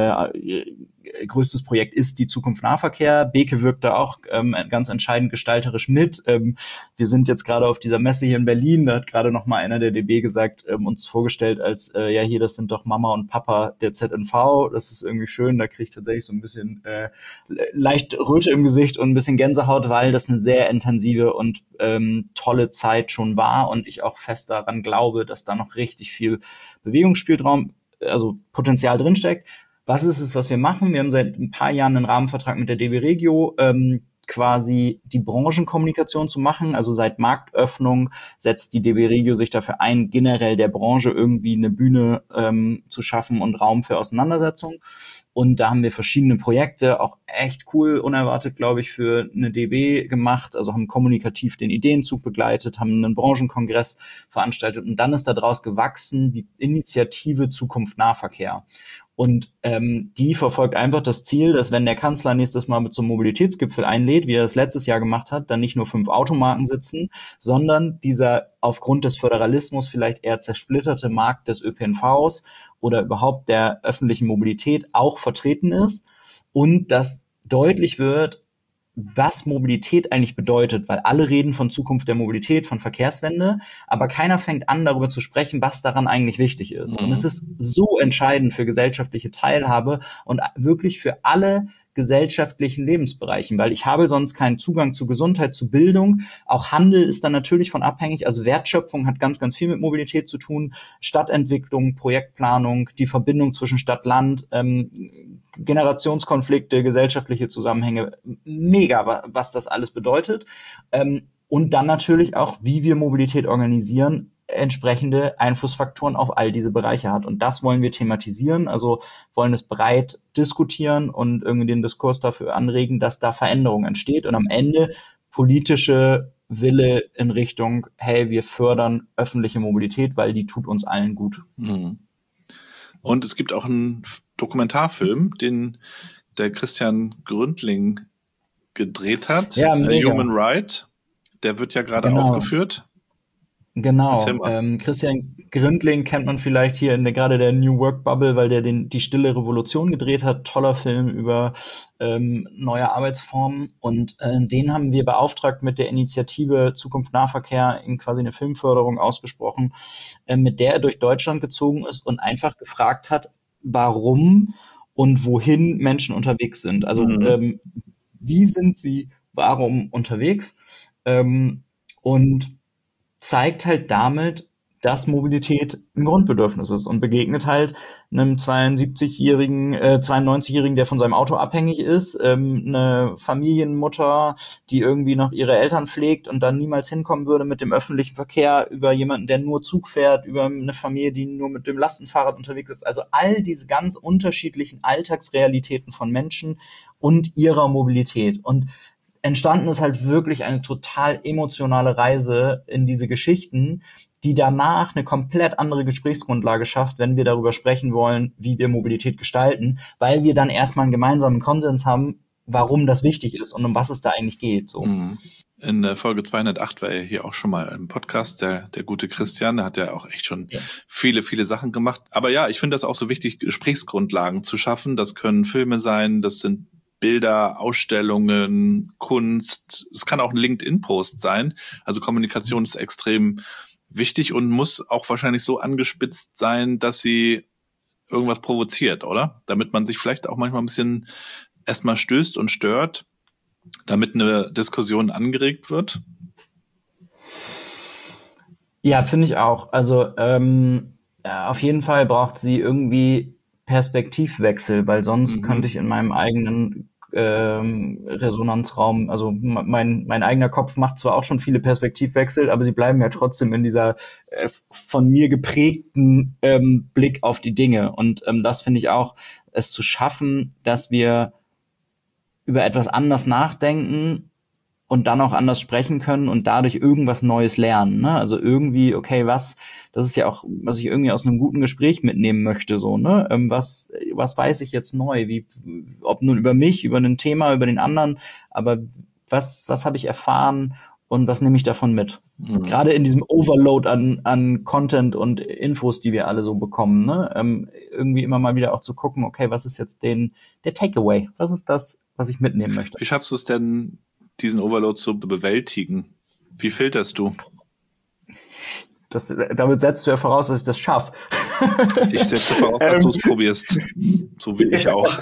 äh, größtes Projekt ist die Zukunft Nahverkehr. Beke wirkt da auch ähm, ganz entscheidend gestalterisch mit. Ähm, wir sind jetzt gerade auf dieser Messe hier in Berlin, da hat gerade noch mal einer der D B gesagt, ähm, uns vorgestellt als, äh, ja hier, das sind doch Mama und Papa der Z N V. Das ist irgendwie schön, da kriege ich tatsächlich so ein bisschen äh, leicht Röte im Gesicht und ein bisschen Gänsehaut, weil das eine sehr intensive und ähm, tolle Zeit schon war und ich auch fest daran glaube, dass da noch richtig viel Bewegungsspielraum, also Potenzial drinsteckt. Was ist es, was wir machen? Wir haben seit ein paar Jahren einen Rahmenvertrag mit der D B Regio, ähm, quasi die Branchenkommunikation zu machen. Also seit Marktöffnung setzt die D B Regio sich dafür ein, generell der Branche irgendwie eine Bühne ähm, zu schaffen und Raum für Auseinandersetzung. Und da haben wir verschiedene Projekte, auch echt cool, unerwartet, glaube ich, für eine D B gemacht. Also haben kommunikativ den Ideenzug begleitet, haben einen Branchenkongress veranstaltet. Und dann ist daraus gewachsen die Initiative Zukunft Nahverkehr. Und ähm, die verfolgt einfach das Ziel, dass wenn der Kanzler nächstes Mal mit so einem Mobilitätsgipfel einlädt, wie er es letztes Jahr gemacht hat, dann nicht nur fünf Automarken sitzen, sondern dieser aufgrund des Föderalismus vielleicht eher zersplitterte Markt des Ö P N Vs oder überhaupt der öffentlichen Mobilität auch vertreten ist und dass deutlich wird, was Mobilität eigentlich bedeutet, weil alle reden von Zukunft der Mobilität, von Verkehrswende, aber keiner fängt an, darüber zu sprechen, was daran eigentlich wichtig ist. Mhm. Und es ist so entscheidend für gesellschaftliche Teilhabe und wirklich für alle gesellschaftlichen Lebensbereichen, weil ich habe sonst keinen Zugang zu Gesundheit, zu Bildung. Auch Handel ist dann natürlich von abhängig. Also Wertschöpfung hat ganz, ganz viel mit Mobilität zu tun. Stadtentwicklung, Projektplanung, die Verbindung zwischen Stadt, Land, ähm, Generationskonflikte, gesellschaftliche Zusammenhänge. Mega, was das alles bedeutet. Ähm, und dann natürlich auch, wie wir Mobilität organisieren, entsprechende Einflussfaktoren auf all diese Bereiche hat. Und das wollen wir thematisieren, also wollen es breit diskutieren und irgendwie den Diskurs dafür anregen, dass da Veränderung entsteht und am Ende politische Wille in Richtung, hey, wir fördern öffentliche Mobilität, weil die tut uns allen gut. Und es gibt auch einen Dokumentarfilm, den der Christian Gründling gedreht hat. Ja, mega. Human Right. Der wird ja gerade Genau. aufgeführt. Genau. Erzähl mal. Ähm, Christian Gründling kennt man vielleicht hier in der, gerade der New Work Bubble, weil der den, die Stille Revolution gedreht hat. Toller Film über ähm, neue Arbeitsformen. Und äh, den haben wir beauftragt mit der Initiative Zukunft Nahverkehr, in quasi eine Filmförderung ausgesprochen, äh, mit der er durch Deutschland gezogen ist und einfach gefragt hat, warum und wohin Menschen unterwegs sind. Also Mhm. ähm, wie sind sie, warum unterwegs? Ähm, und zeigt halt damit, dass Mobilität ein Grundbedürfnis ist und begegnet halt einem zweiundsiebzigjährigen, äh, zweiundneunzigjährigen, der von seinem Auto abhängig ist, ähm, eine Familienmutter, die irgendwie noch ihre Eltern pflegt und dann niemals hinkommen würde mit dem öffentlichen Verkehr, über jemanden, der nur Zug fährt, über eine Familie, die nur mit dem Lastenfahrrad unterwegs ist. Also all diese ganz unterschiedlichen Alltagsrealitäten von Menschen und ihrer Mobilität. Und entstanden ist halt wirklich eine total emotionale Reise in diese Geschichten, die danach eine komplett andere Gesprächsgrundlage schafft, wenn wir darüber sprechen wollen, wie wir Mobilität gestalten, weil wir dann erstmal einen gemeinsamen Konsens haben, warum das wichtig ist und um was es da eigentlich geht. So. Mhm. In der Folge zweihundertacht war er hier auch schon mal im Podcast, der der gute Christian, der hat ja auch echt schon Ja. viele, viele Sachen gemacht. Aber ja, ich finde das auch so wichtig, Gesprächsgrundlagen zu schaffen. Das können Filme sein, das sind Bilder, Ausstellungen, Kunst. Es kann auch ein LinkedIn-Post sein. Also Kommunikation ist extrem wichtig und muss auch wahrscheinlich so angespitzt sein, dass sie irgendwas provoziert, oder? Damit man sich vielleicht auch manchmal ein bisschen erstmal stößt und stört, damit eine Diskussion angeregt wird. Ja, finde ich auch. Also ähm, ja, auf jeden Fall braucht sie irgendwie Perspektivwechsel, weil sonst Mhm. könnte ich in meinem eigenen ähm, Resonanzraum, also m- mein mein eigener Kopf macht zwar auch schon viele Perspektivwechsel, aber sie bleiben ja trotzdem in dieser äh, von mir geprägten ähm, Blick auf die Dinge. Und ähm, das finde ich auch, es zu schaffen, dass wir über etwas anders nachdenken und dann auch anders sprechen können und dadurch irgendwas Neues lernen, ne? Also irgendwie, okay, was, das ist ja auch, was ich irgendwie aus einem guten Gespräch mitnehmen möchte, so, ne? Ähm, was, was weiß ich jetzt neu? Wie, ob nun über mich, über ein Thema, über den anderen, aber was, was habe ich erfahren und was nehme ich davon mit? Mhm. Gerade in diesem Overload an, an Content und Infos, die wir alle so bekommen, ne? Ähm, irgendwie immer mal wieder auch zu gucken, okay, was ist jetzt den, der Takeaway? Was ist das, was ich mitnehmen möchte? Wie schaffst du es denn, diesen Overload zu bewältigen? Wie filterst du? Das, damit setzt du ja voraus, dass ich das schaffe. Ich setze voraus, dass du es probierst. So will ich auch.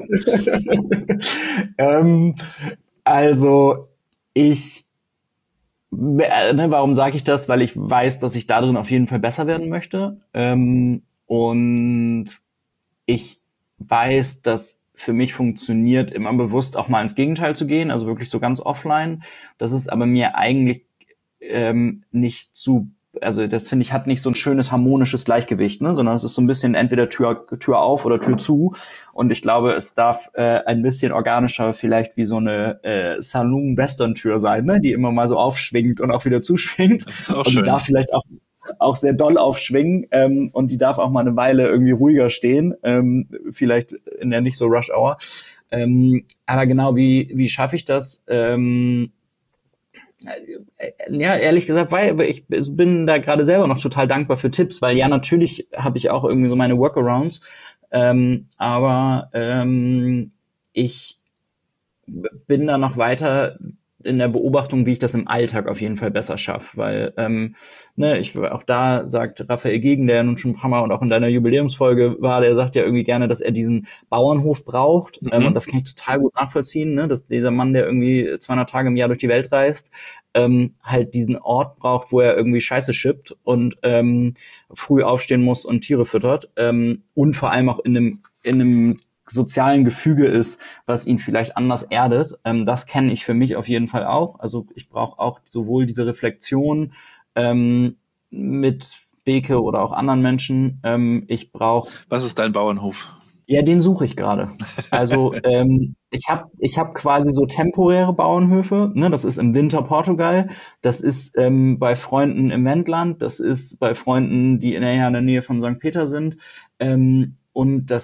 ähm, also, ich, äh, ne, warum sage ich das? Weil ich weiß, dass ich darin auf jeden Fall besser werden möchte. Ähm, und ich weiß, dass für mich funktioniert, immer bewusst auch mal ins Gegenteil zu gehen, also wirklich so ganz offline. Das ist aber mir eigentlich ähm, nicht zu, also das finde ich, hat nicht so ein schönes harmonisches Gleichgewicht, ne, sondern es ist so ein bisschen entweder Tür, Tür auf oder Tür zu. Und ich glaube, es darf äh, ein bisschen organischer vielleicht wie so eine äh, Saloon-Western-Tür sein, ne, die immer mal so aufschwingt und auch wieder zuschwingt. Das ist auch Und die schön. darf vielleicht auch auch sehr doll aufschwingen ähm, und die darf auch mal eine Weile irgendwie ruhiger stehen, ähm, vielleicht in der nicht so Rush Hour. Ähm, aber genau, wie wie schaffe ich das? Ähm, äh, ja, ehrlich gesagt, weil ich bin da gerade selber noch total dankbar für Tipps, weil ja, natürlich habe ich auch irgendwie so meine Workarounds, ähm, aber ähm, ich bin da noch weiter in der Beobachtung, wie ich das im Alltag auf jeden Fall besser schaffe, weil ähm, ne, ich auch da sagt Raphael Gegen, der ja nun schon ein paar Mal und auch in deiner Jubiläumsfolge war, der sagt ja irgendwie gerne, dass er diesen Bauernhof braucht, Mhm. ähm, und das kann ich total gut nachvollziehen, ne, dass dieser Mann, der irgendwie zweihundert Tage im Jahr durch die Welt reist, ähm, halt diesen Ort braucht, wo er irgendwie Scheiße schippt und ähm, früh aufstehen muss und Tiere füttert, ähm, und vor allem auch in einem in einem sozialen Gefüge ist, was ihn vielleicht anders erdet. Ähm, das kenne ich für mich auf jeden Fall auch. Also ich brauche auch sowohl diese Reflexion ähm, mit Beke oder auch anderen Menschen. Ähm, ich brauche, Was ist dein Bauernhof? ja, den suche ich gerade. Also ähm, ich habe ich hab quasi so temporäre Bauernhöfe. Ne? Das ist im Winter Portugal. Das ist ähm, bei Freunden im Wendland. Das ist bei Freunden, die in der, in der Nähe von Sankt Peter sind. Ähm, und das ist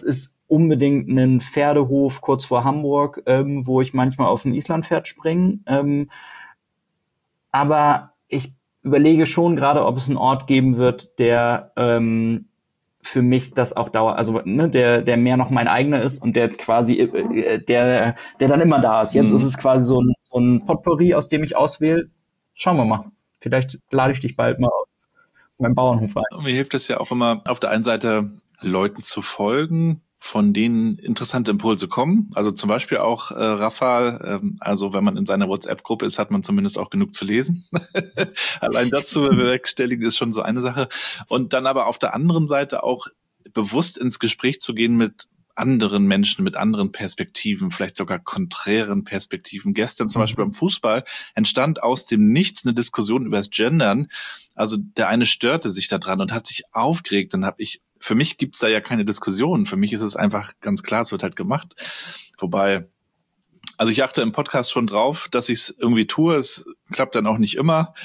unbedingt einen Pferdehof kurz vor Hamburg, ähm, wo ich manchmal auf ein Islandpferd springe. Ähm, aber ich überlege schon gerade, ob es einen Ort geben wird, der ähm, für mich das auch dauert, also ne, der der mehr noch mein eigener ist und der quasi äh, der der dann immer da ist. Jetzt mhm. ist es quasi so ein, so ein Potpourri, aus dem ich auswähle. Schauen wir mal. Vielleicht lade ich dich bald mal auf meinen Bauernhof ein. Mir hilft es ja auch immer, auf der einen Seite Leuten zu folgen, von denen interessante Impulse kommen. Also zum Beispiel auch äh, Rafa, ähm, also wenn man in seiner WhatsApp-Gruppe ist, hat man zumindest auch genug zu lesen. Allein das zu bewerkstelligen ist schon so eine Sache. Und dann aber auf der anderen Seite auch bewusst ins Gespräch zu gehen mit anderen Menschen, mit anderen Perspektiven, vielleicht sogar konträren Perspektiven. Gestern zum Beispiel beim Fußball entstand aus dem Nichts eine Diskussion über das Gendern. Also der eine störte sich da dran und hat sich aufgeregt. Dann habe ich Für mich gibt's da ja keine Diskussion. Für mich ist es einfach ganz klar, es wird halt gemacht. Wobei, also ich achte im Podcast schon drauf, dass ich es irgendwie tue. Es klappt dann auch nicht immer,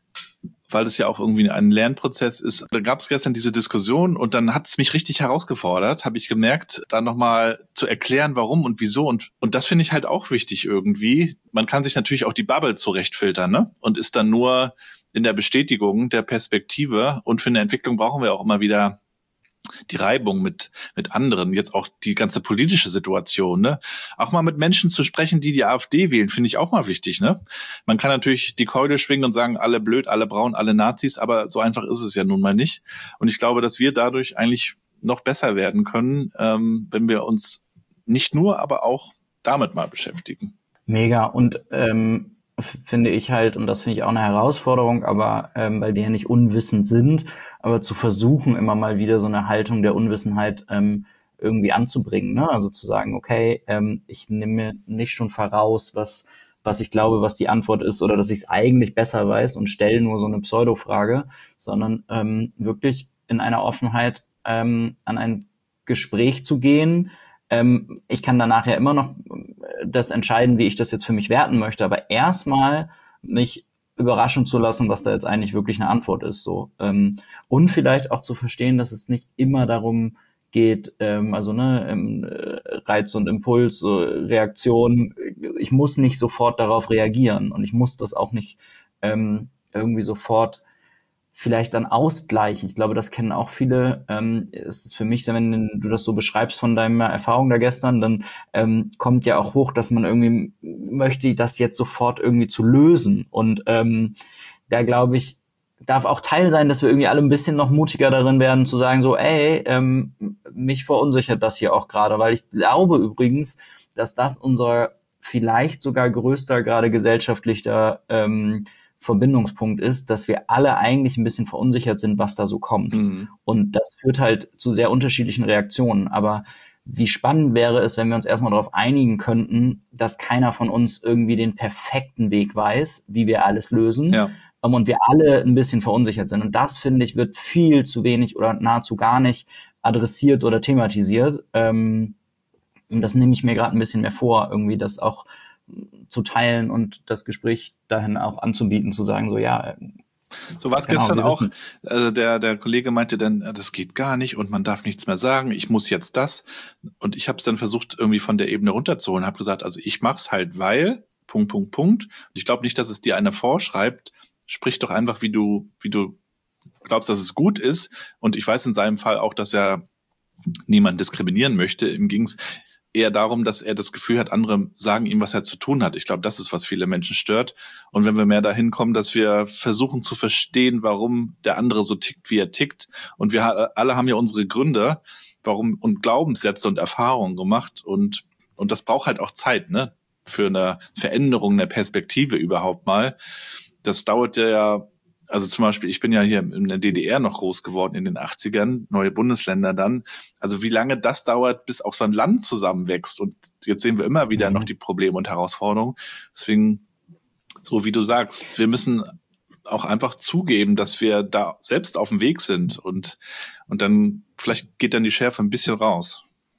weil das ja auch irgendwie ein Lernprozess ist. Da gab es gestern diese Diskussion und dann hat es mich richtig herausgefordert, habe ich gemerkt, da nochmal zu erklären, warum und wieso. Und und das finde ich halt auch wichtig irgendwie. Man kann sich natürlich auch die Bubble zurechtfiltern, ne? Und ist dann nur in der Bestätigung der Perspektive. Und für eine Entwicklung brauchen wir auch immer wieder die Reibung mit mit anderen, jetzt auch die ganze politische Situation, ne? Auch mal mit Menschen zu sprechen, die die AfD wählen, finde ich auch mal wichtig, ne? Man kann natürlich die Keule schwingen und sagen, alle blöd, alle braun, alle Nazis, aber so einfach ist es ja nun mal nicht. Und ich glaube, dass wir dadurch eigentlich noch besser werden können, ähm, wenn wir uns nicht nur, aber auch damit mal beschäftigen. Mega. Und ähm, finde ich halt, und das finde ich auch eine Herausforderung, aber ähm, weil wir ja nicht unwissend sind, aber zu versuchen, immer mal wieder so eine Haltung der Unwissenheit ähm, irgendwie anzubringen, ne? Also zu sagen, okay, ähm, ich nehme mir nicht schon voraus, was was ich glaube, was die Antwort ist, oder dass ich es eigentlich besser weiß und stelle nur so eine Pseudo-Frage, sondern ähm, wirklich in einer Offenheit ähm, an ein Gespräch zu gehen. Ähm, ich kann danach ja immer noch das entscheiden, wie ich das jetzt für mich werten möchte, aber erstmal mich überraschen zu lassen, was da jetzt eigentlich wirklich eine Antwort ist, so. Ähm, und vielleicht auch zu verstehen, dass es nicht immer darum geht, ähm, also ne, ähm, Reiz und Impuls, so Reaktion, ich muss nicht sofort darauf reagieren und ich muss das auch nicht ähm, irgendwie sofort vielleicht dann ausgleichen. Ich glaube, das kennen auch viele. Ähm, es ist für mich, wenn du das so beschreibst von deiner Erfahrung da gestern, dann ähm, kommt ja auch hoch, dass man irgendwie möchte, das jetzt sofort irgendwie zu lösen. Und ähm, da glaube ich, darf auch Teil sein, dass wir irgendwie alle ein bisschen noch mutiger darin werden, zu sagen so, ey, ähm, mich verunsichert das hier auch gerade, weil ich glaube übrigens, dass das unser vielleicht sogar größter, gerade gesellschaftlicher ähm, Verbindungspunkt ist, dass wir alle eigentlich ein bisschen verunsichert sind, was da so kommt. Mhm. Und das führt halt zu sehr unterschiedlichen Reaktionen. Aber wie spannend wäre es, wenn wir uns erstmal darauf einigen könnten, dass keiner von uns irgendwie den perfekten Weg weiß, wie wir alles lösen. Ja. Und wir alle ein bisschen verunsichert sind. Und das, finde ich, wird viel zu wenig oder nahezu gar nicht adressiert oder thematisiert. Und das nehme ich mir gerade ein bisschen mehr vor, irgendwie das auch zu teilen und das Gespräch dahin auch anzubieten, zu sagen, so ja. So war es genau, gestern auch, also der der Kollege meinte dann, das geht gar nicht und man darf nichts mehr sagen, ich muss jetzt das. Und ich habe es dann versucht, irgendwie von der Ebene runterzuholen, habe gesagt, also ich mach's halt, weil, Punkt, Punkt, Punkt. Und ich glaube nicht, dass es dir einer vorschreibt, sprich doch einfach, wie du wie du glaubst, dass es gut ist. Und ich weiß in seinem Fall auch, dass er niemanden diskriminieren möchte. Ihm ging's eher darum, dass er das Gefühl hat, andere sagen ihm, was er zu tun hat. Ich glaube, das ist, was viele Menschen stört. Und wenn wir mehr dahin kommen, dass wir versuchen zu verstehen, warum der andere so tickt, wie er tickt. Und wir alle haben ja unsere Gründe, warum und Glaubenssätze und Erfahrungen gemacht. Und und das braucht halt auch Zeit, ne, für eine Veränderung der Perspektive überhaupt mal. Das dauert ja. Also zum Beispiel, ich bin ja hier in der D D R noch groß geworden in den achtzigern, neue Bundesländer dann. Also wie lange das dauert, bis auch so ein Land zusammenwächst. Und jetzt sehen wir immer wieder mhm. noch die Probleme und Herausforderungen. Deswegen, so wie du sagst, wir müssen auch einfach zugeben, dass wir da selbst auf dem Weg sind. Und, und dann, vielleicht geht dann die Schärfe ein bisschen raus.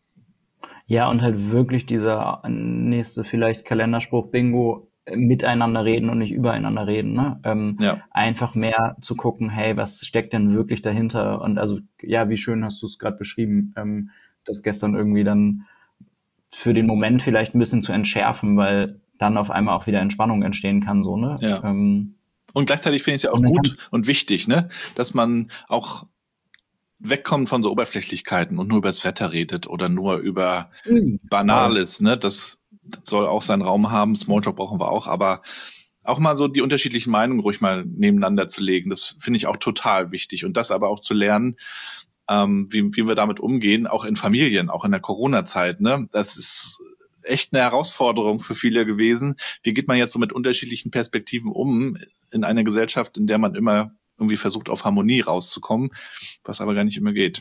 Ja, und halt wirklich dieser nächste vielleicht Kalenderspruch Bingo, miteinander reden und nicht übereinander reden, ne? Ähm, ja. Einfach mehr zu gucken, hey, was steckt denn wirklich dahinter? Und also, ja, wie schön hast du es gerade beschrieben, ähm, das gestern irgendwie dann für den Moment vielleicht ein bisschen zu entschärfen, weil dann auf einmal auch wieder Entspannung entstehen kann, so, ne? Ja. Ähm, und gleichzeitig finde ich es ja auch gut und wichtig, ne, dass man auch wegkommt von so Oberflächlichkeiten und nur über das Wetter redet oder nur über mhm. Banales, ne, das soll auch seinen Raum haben, Smalltalk brauchen wir auch, aber auch mal so die unterschiedlichen Meinungen ruhig mal nebeneinander zu legen, das finde ich auch total wichtig und das aber auch zu lernen, ähm, wie, wie wir damit umgehen, auch in Familien, auch in der Corona-Zeit, ne, das ist echt eine Herausforderung für viele gewesen. Wie geht man jetzt so mit unterschiedlichen Perspektiven um in einer Gesellschaft, in der man immer irgendwie versucht, auf Harmonie rauszukommen, was aber gar nicht immer geht.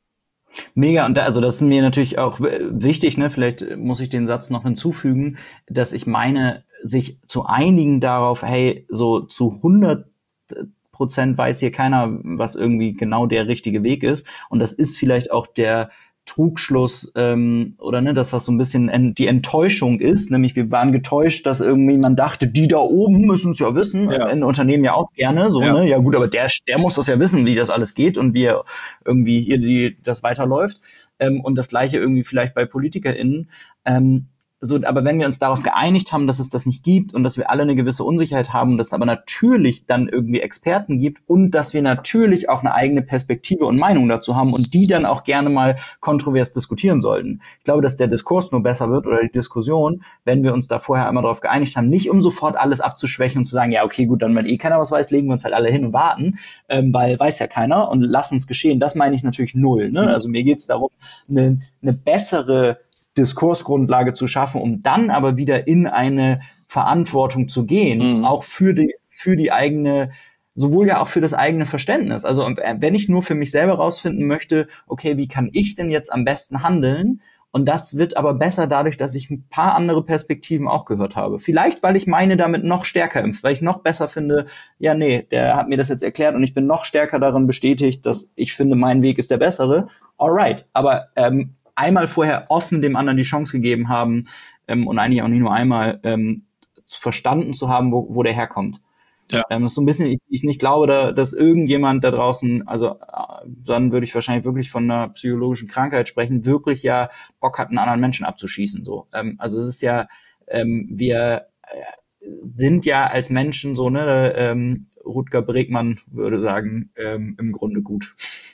Mega, und da, also das ist mir natürlich auch wichtig, ne? Vielleicht muss ich den Satz noch hinzufügen, dass ich meine, sich zu einigen darauf, hey, so zu hundert Prozent weiß hier keiner, was irgendwie genau der richtige Weg ist. Und das ist vielleicht auch der Trugschluss ähm, oder ne, das, was so ein bisschen en- die Enttäuschung ist, nämlich wir waren getäuscht, dass irgendwie man dachte, die da oben müssen es ja wissen, ja. in Unternehmen ja auch gerne, so, ja. ne, ja gut, aber der, der muss das ja wissen, wie das alles geht und wie er irgendwie hier die, das weiterläuft ähm, und das Gleiche irgendwie vielleicht bei PolitikerInnen, ähm, so, aber wenn wir uns darauf geeinigt haben, dass es das nicht gibt und dass wir alle eine gewisse Unsicherheit haben, dass es aber natürlich dann irgendwie Experten gibt und dass wir natürlich auch eine eigene Perspektive und Meinung dazu haben und die dann auch gerne mal kontrovers diskutieren sollten. Ich glaube, dass der Diskurs nur besser wird oder die Diskussion, wenn wir uns da vorher einmal darauf geeinigt haben, nicht um sofort alles abzuschwächen und zu sagen, ja, okay, gut, dann wenn eh keiner was weiß, legen wir uns halt alle hin und warten, ähm, weil weiß ja keiner und lassen es geschehen. Das meine ich natürlich null, ne? Also mir geht's darum, eine, eine bessere Diskursgrundlage zu schaffen, um dann aber wieder in eine Verantwortung zu gehen, mhm. auch für die für die eigene, sowohl ja auch für das eigene Verständnis. Also wenn ich nur für mich selber rausfinden möchte, okay, wie kann ich denn jetzt am besten handeln? Und das wird aber besser dadurch, dass ich ein paar andere Perspektiven auch gehört habe. Vielleicht, weil ich meine damit noch stärker impfe, weil ich noch besser finde, ja, nee, der hat mir das jetzt erklärt und ich bin noch stärker darin bestätigt, dass ich finde, mein Weg ist der bessere. Alright, aber ähm, einmal vorher offen dem anderen die Chance gegeben haben ähm, und eigentlich auch nicht nur einmal ähm, verstanden zu haben, wo, wo der herkommt. Ja. Ähm, das ist so ein bisschen, ich, ich nicht glaube, da, dass irgendjemand da draußen, also äh, dann würde ich wahrscheinlich wirklich von einer psychologischen Krankheit sprechen, wirklich ja Bock hat, einen anderen Menschen abzuschießen. So, ähm, also es ist ja, ähm, wir äh, sind ja als Menschen so, ne, ähm, Rutger Bregmann würde sagen, ähm, im Grunde gut.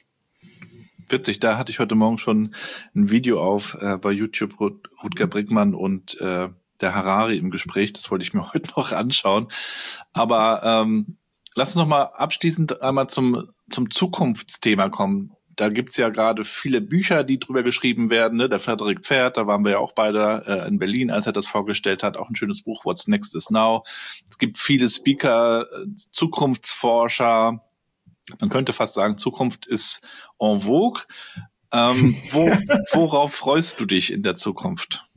Witzig, da hatte ich heute Morgen schon ein Video auf äh, bei YouTube, Rut- Rutger Bregmann und äh, der Harari im Gespräch. Das wollte ich mir heute noch anschauen. Aber ähm, lass uns noch mal abschließend einmal zum zum Zukunftsthema kommen. Da gibt's ja gerade viele Bücher, die drüber geschrieben werden. Ne? Der Frederik Pferd, da waren wir ja auch beide äh, in Berlin, als er das vorgestellt hat. Auch ein schönes Buch, What's Next is Now. Es gibt viele Speaker, äh, Zukunftsforscher. Man könnte fast sagen, Zukunft ist en vogue. Ähm, wo, worauf freust du dich in der Zukunft?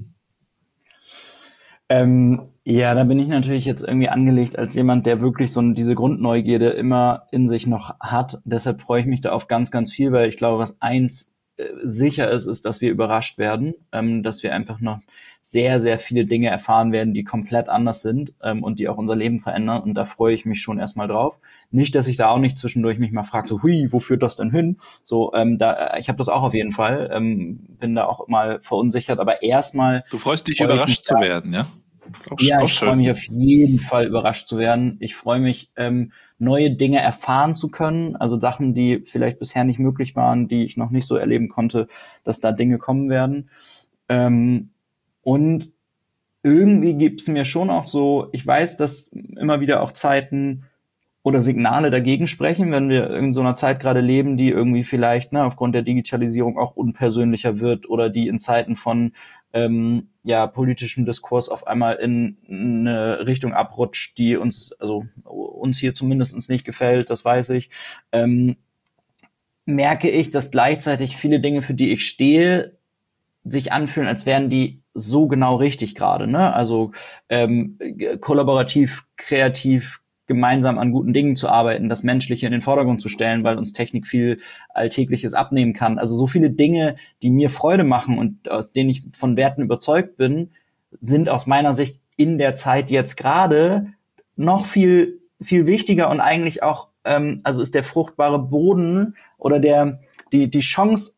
Ähm, ja, da bin ich natürlich jetzt irgendwie angelegt als jemand, der wirklich so diese Grundneugierde immer in sich noch hat. Deshalb freue ich mich da auf ganz, ganz viel, weil ich glaube, was eins äh, sicher ist, ist, dass wir überrascht werden, ähm, dass wir einfach noch sehr, sehr viele Dinge erfahren werden, die komplett anders sind ähm, und die auch unser Leben verändern. Und da freue ich mich schon erstmal drauf. Nicht, dass ich da auch nicht zwischendurch mich mal frage, so, hui, wo führt das denn hin? So, ähm, da, ich habe das auch auf jeden Fall, ähm, bin da auch mal verunsichert. Aber erstmal... Du freust dich, freu überrascht zu werden, ja? Auch, ja, ich freue mich auf jeden Fall, überrascht zu werden. Ich freue mich, ähm, neue Dinge erfahren zu können, also Sachen, die vielleicht bisher nicht möglich waren, die ich noch nicht so erleben konnte, dass da Dinge kommen werden. Ähm, und irgendwie gibt's mir schon auch so, ich weiß, dass immer wieder auch Zeiten oder Signale dagegen sprechen, wenn wir in so einer Zeit gerade leben, die irgendwie vielleicht ne, aufgrund der Digitalisierung auch unpersönlicher wird oder die in Zeiten von ähm, ja politischem Diskurs auf einmal in eine Richtung abrutscht, die uns, also uns hier zumindest nicht gefällt, das weiß ich, ähm, merke ich, dass gleichzeitig viele Dinge, für die ich stehe, sich anfühlen, als wären die so genau richtig gerade, ne? Also ähm, kollaborativ, kreativ, gemeinsam an guten Dingen zu arbeiten, das Menschliche in den Vordergrund zu stellen, weil uns Technik viel Alltägliches abnehmen kann. Also so viele Dinge, die mir Freude machen und aus denen ich von Werten überzeugt bin, sind aus meiner Sicht in der Zeit jetzt gerade noch viel viel wichtiger und eigentlich auch, ähm, also ist der fruchtbare Boden oder der die die Chance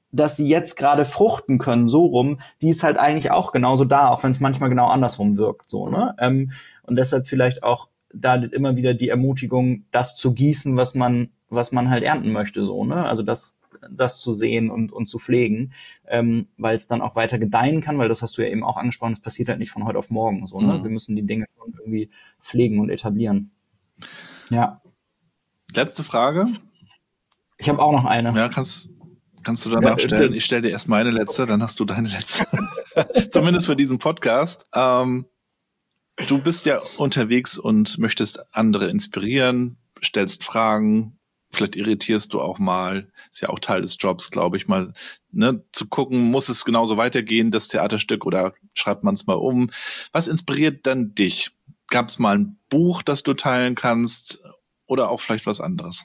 dass sie jetzt gerade fruchten können, so rum, die ist halt eigentlich auch genauso da, auch wenn es manchmal genau andersrum wirkt, so, ne? Ähm, und deshalb vielleicht auch da immer wieder die Ermutigung, das zu gießen, was man, was man halt ernten möchte, so, ne? Also das, das zu sehen und, und zu pflegen, ähm, weil es dann auch weiter gedeihen kann, weil das hast du ja eben auch angesprochen, es passiert halt nicht von heute auf morgen, so, ne? Mhm. Wir müssen die Dinge schon irgendwie pflegen und etablieren. Ja. Letzte Frage. Ich habe auch noch eine. Ja, kannst, kannst du danach ja, stellen. Ich stelle dir erst meine letzte, dann hast du deine letzte. Zumindest für diesen Podcast. Ähm, du bist ja unterwegs und möchtest andere inspirieren, stellst Fragen, vielleicht irritierst du auch mal. Ist ja auch Teil des Jobs, glaube ich, mal ne, zu gucken, muss es genauso weitergehen, das Theaterstück, oder schreibt man es mal um? Was inspiriert dann dich? Gab es mal ein Buch, das du teilen kannst, oder auch vielleicht was anderes?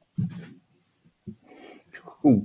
Uh.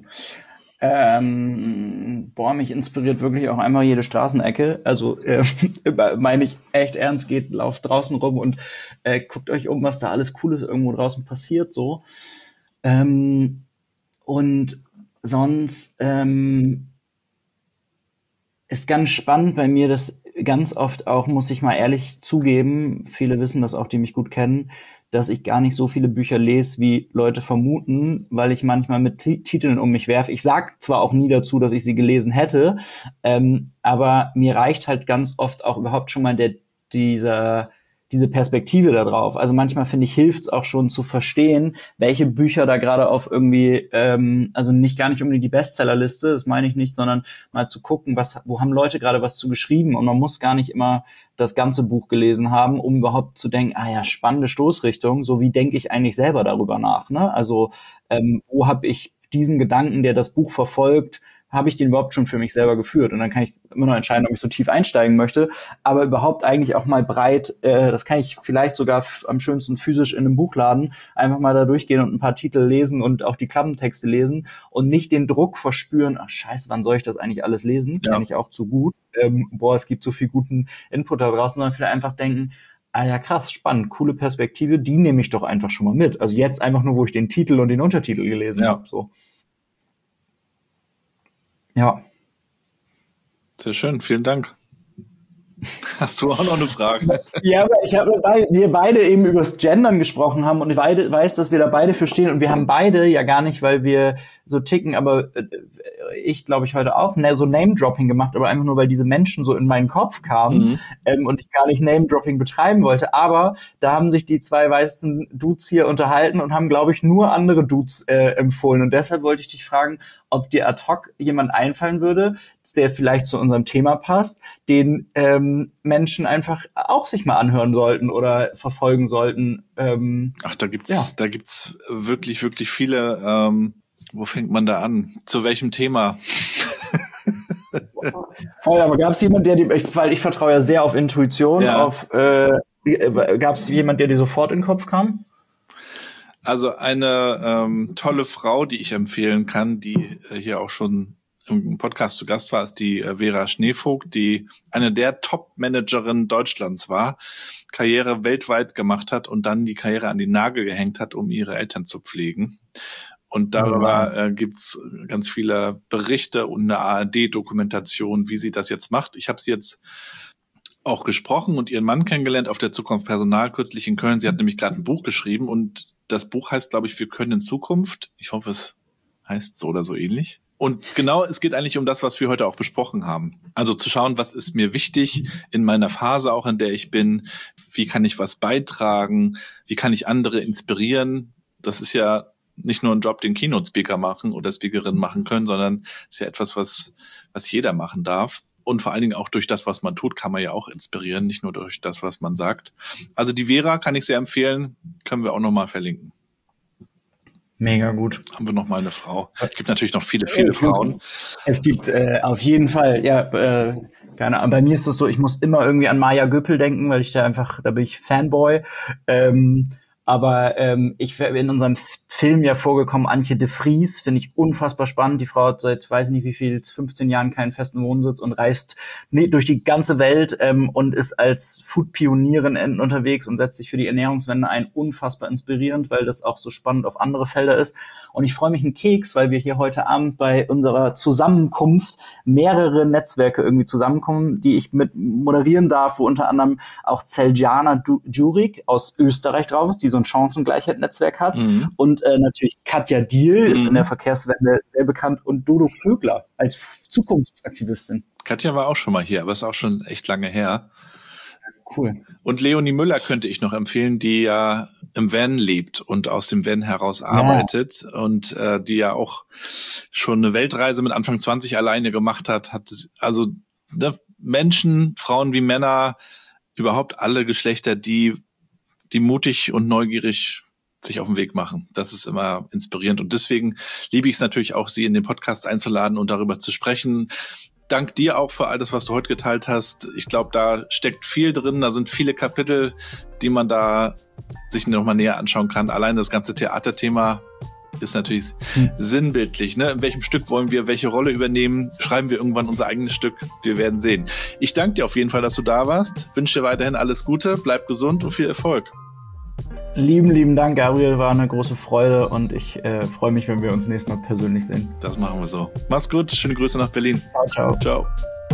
Ähm, boah, mich inspiriert wirklich auch einmal jede Straßenecke. Also äh, meine ich echt ernst, geht, lauft draußen rum und äh, guckt euch um, was da alles Cooles irgendwo draußen passiert. So. Ähm, und sonst ähm, ist ganz spannend bei mir, dass ganz oft auch, muss ich mal ehrlich zugeben, viele wissen das auch, die mich gut kennen, dass ich gar nicht so viele Bücher lese, wie Leute vermuten, weil ich manchmal mit T- Titeln um mich werfe. Ich sag zwar auch nie dazu, dass ich sie gelesen hätte, ähm, aber mir reicht halt ganz oft auch überhaupt schon mal der dieser diese Perspektive da drauf. Also manchmal, finde ich, hilft's auch schon zu verstehen, welche Bücher da gerade auf irgendwie, ähm, also nicht gar nicht unbedingt die Bestsellerliste, das meine ich nicht, sondern mal zu gucken, was, wo haben Leute gerade was zu geschrieben, und man muss gar nicht immer das ganze Buch gelesen haben, um überhaupt zu denken, ah ja, spannende Stoßrichtung, so wie denke ich eigentlich selber darüber nach, ne? Also ähm, wo habe ich diesen Gedanken, der das Buch verfolgt, habe ich den überhaupt schon für mich selber geführt? Und dann kann ich immer noch entscheiden, ob ich so tief einsteigen möchte, aber überhaupt eigentlich auch mal breit, äh, das kann ich vielleicht sogar f- am schönsten physisch in einem Buchladen, einfach mal da durchgehen und ein paar Titel lesen und auch die Klappentexte lesen und nicht den Druck verspüren, ach scheiße, wann soll ich das eigentlich alles lesen? Ja. Kenne ich auch zu gut. Ähm, boah, es gibt so viel guten Input da draußen, sondern vielleicht einfach denken, ah ja, krass, spannend, coole Perspektive, die nehme ich doch einfach schon mal mit. Also jetzt einfach nur, wo ich den Titel und den Untertitel gelesen ja. habe, so. Ja. Sehr schön, vielen Dank. Hast du auch noch eine Frage? Ja, aber ich habe, weil wir beide eben übers Gendern gesprochen haben und ich beide, weiß, dass wir da beide für stehen, und wir haben beide ja gar nicht, weil wir so ticken, aber ich glaube ich heute auch, ne, so Name-Dropping gemacht, aber einfach nur, weil diese Menschen so in meinen Kopf kamen mhm. ähm, und ich gar nicht Name-Dropping betreiben wollte, aber da haben sich die zwei weißen Dudes hier unterhalten und haben, glaube ich, nur andere Dudes äh, empfohlen, und deshalb wollte ich dich fragen, ob dir ad hoc jemand einfallen würde, der vielleicht zu unserem Thema passt, den ähm, Menschen einfach auch sich mal anhören sollten oder verfolgen sollten. Ähm, Ach, da gibt's, ja. da gibt's wirklich, wirklich viele. Ähm, wo fängt man da an? Zu welchem Thema? Voll, aber gab es jemanden, der die, weil ich vertraue ja sehr auf Intuition, ja. auf äh, gab es jemand, der dir sofort in den Kopf kam? Also eine ähm, tolle Frau, die ich empfehlen kann, die äh, hier auch schon im Podcast zu Gast war, ist die äh, Vera Schneevogt, die eine der Top-Managerinnen Deutschlands war, Karriere weltweit gemacht hat und dann die Karriere an den Nagel gehängt hat, um ihre Eltern zu pflegen. Und darüber äh, gibt's ganz viele Berichte und eine A R D-Dokumentation, wie sie das jetzt macht. Ich habe sie jetzt auch gesprochen und ihren Mann kennengelernt auf der Zukunft Personal kürzlich in Köln. Sie hat nämlich gerade ein Buch geschrieben und das Buch heißt, glaube ich, Wir können in Zukunft. Ich hoffe, es heißt so oder so ähnlich. Und genau, es geht eigentlich um das, was wir heute auch besprochen haben. Also zu schauen, was ist mir wichtig in meiner Phase, auch in der ich bin. Wie kann ich was beitragen? Wie kann ich andere inspirieren? Das ist ja nicht nur ein Job, den Keynote-Speaker machen oder Speakerinnen machen können, sondern ist ja etwas, was, was jeder machen darf. Und vor allen Dingen auch durch das, was man tut, kann man ja auch inspirieren, nicht nur durch das, was man sagt. Also die Vera kann ich sehr empfehlen, können wir auch nochmal verlinken. Mega gut. Haben wir noch mal eine Frau. Es gibt natürlich noch viele, viele Frauen. Es gibt äh, auf jeden Fall, ja, äh, keine Ahnung. Bei mir ist es so, ich muss immer irgendwie an Maja Göppel denken, weil ich da einfach, da bin ich Fanboy. Ähm, Aber ähm, ich wäre in unserem Film ja vorgekommen, Antje de Vries, finde ich unfassbar spannend. Die Frau hat seit, weiß ich nicht wie viel, fünfzehn Jahren keinen festen Wohnsitz und reist nee, durch die ganze Welt ähm, und ist als Food-Pionierin unterwegs und setzt sich für die Ernährungswende ein. Unfassbar inspirierend, weil das auch so spannend auf andere Felder ist. Und ich freue mich einen Keks, weil wir hier heute Abend bei unserer Zusammenkunft mehrere Netzwerke irgendwie zusammenkommen, die ich mit moderieren darf, wo unter anderem auch Zeljana Djurik aus Österreich drauf ist, die so ein Chancengleichheit-Netzwerk hat. Mhm. Und äh, natürlich Katja Diehl, mhm. ist in der Verkehrswende sehr bekannt, und Dodo Vögler als F- Zukunftsaktivistin. Katja war auch schon mal hier, aber ist auch schon echt lange her. Cool. Und Leonie Müller könnte ich noch empfehlen, die ja im Van lebt und aus dem Van heraus arbeitet, ja. und äh, die ja auch schon eine Weltreise mit Anfang zwanzig alleine gemacht hat. hat also ne, Menschen, Frauen wie Männer, überhaupt alle Geschlechter, die die mutig und neugierig sich auf den Weg machen. Das ist immer inspirierend. Und deswegen liebe ich es natürlich auch, Sie in den Podcast einzuladen und darüber zu sprechen. Dank dir auch für all das, was du heute geteilt hast. Ich glaube, da steckt viel drin. Da sind viele Kapitel, die man da sich nochmal näher anschauen kann. Allein das ganze Theaterthema ist natürlich hm. sinnbildlich. Ne? In welchem Stück wollen wir welche Rolle übernehmen? Schreiben wir irgendwann unser eigenes Stück? Wir werden sehen. Ich danke dir auf jeden Fall, dass du da warst. Wünsche dir weiterhin alles Gute. Bleib gesund und viel Erfolg. Lieben, lieben Dank, Gabriel. War eine große Freude und ich äh, freue mich, wenn wir uns nächstes Mal persönlich sehen. Das machen wir so. Mach's gut. Schöne Grüße nach Berlin. Ciao, ciao. Ciao.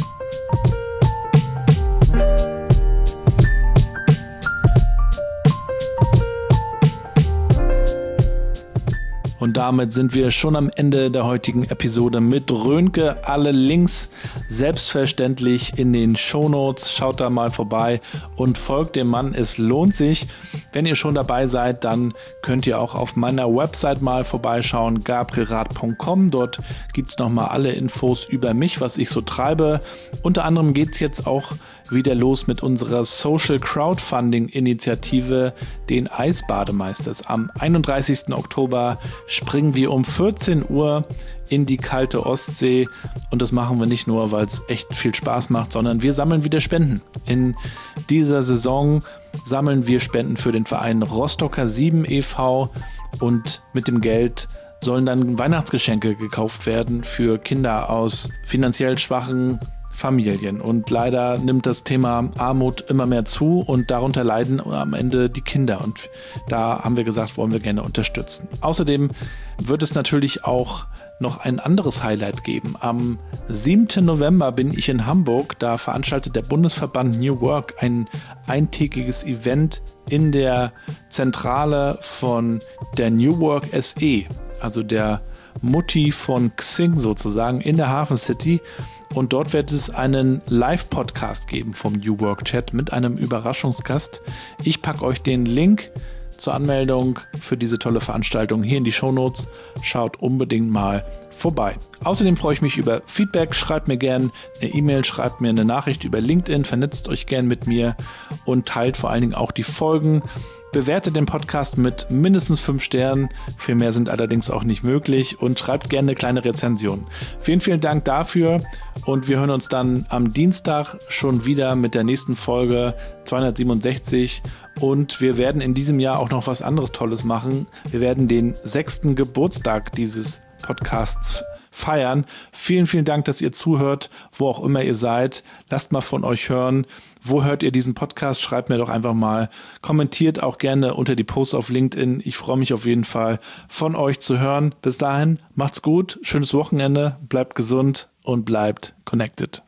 Und damit sind wir schon am Ende der heutigen Episode mit Rönke. Alle Links selbstverständlich in den Shownotes. Schaut da mal vorbei und folgt dem Mann. Es lohnt sich. Wenn ihr schon dabei seid, dann könnt ihr auch auf meiner Website mal vorbeischauen, gabrielrath punkt com. Dort gibt es nochmal alle Infos über mich, was ich so treibe. Unter anderem geht es jetzt auch wieder los mit unserer Social Crowdfunding Initiative, den Eisbademeisters. Am einunddreißigsten Oktober springen wir um vierzehn Uhr in die kalte Ostsee, und das machen wir nicht nur, weil es echt viel Spaß macht, sondern wir sammeln wieder Spenden. In dieser Saison sammeln wir Spenden für den Verein Rostocker sieben e V, und mit dem Geld sollen dann Weihnachtsgeschenke gekauft werden für Kinder aus finanziell schwachen Familien. Und leider nimmt das Thema Armut immer mehr zu, und darunter leiden am Ende die Kinder. Und da haben wir gesagt, wollen wir gerne unterstützen. Außerdem wird es natürlich auch noch ein anderes Highlight geben. Am siebten November bin ich in Hamburg. Da veranstaltet der Bundesverband New Work ein eintägiges Event in der Zentrale von der New Work S E, also der Mutti von Xing sozusagen, in der Hafen City. Und dort wird es einen Live-Podcast geben vom New Work Chat mit einem Überraschungsgast. Ich packe euch den Link zur Anmeldung für diese tolle Veranstaltung hier in die Shownotes. Schaut unbedingt mal vorbei. Außerdem freue ich mich über Feedback. Schreibt mir gerne eine E-Mail, schreibt mir eine Nachricht über LinkedIn, vernetzt euch gerne mit mir und teilt vor allen Dingen auch die Folgen. Bewertet den Podcast mit mindestens fünf Sternen, viel mehr sind allerdings auch nicht möglich, und schreibt gerne eine kleine Rezension. Vielen, vielen Dank dafür, und wir hören uns dann am Dienstag schon wieder mit der nächsten Folge zweihundertsiebenundsechzig, und wir werden in diesem Jahr auch noch was anderes Tolles machen. Wir werden den sechsten Geburtstag dieses Podcasts feiern. Vielen, vielen Dank, dass ihr zuhört, wo auch immer ihr seid. Lasst mal von euch hören. Wo hört ihr diesen Podcast? Schreibt mir doch einfach mal. Kommentiert auch gerne unter die Posts auf LinkedIn. Ich freue mich auf jeden Fall, von euch zu hören. Bis dahin, macht's gut, schönes Wochenende, bleibt gesund und bleibt connected.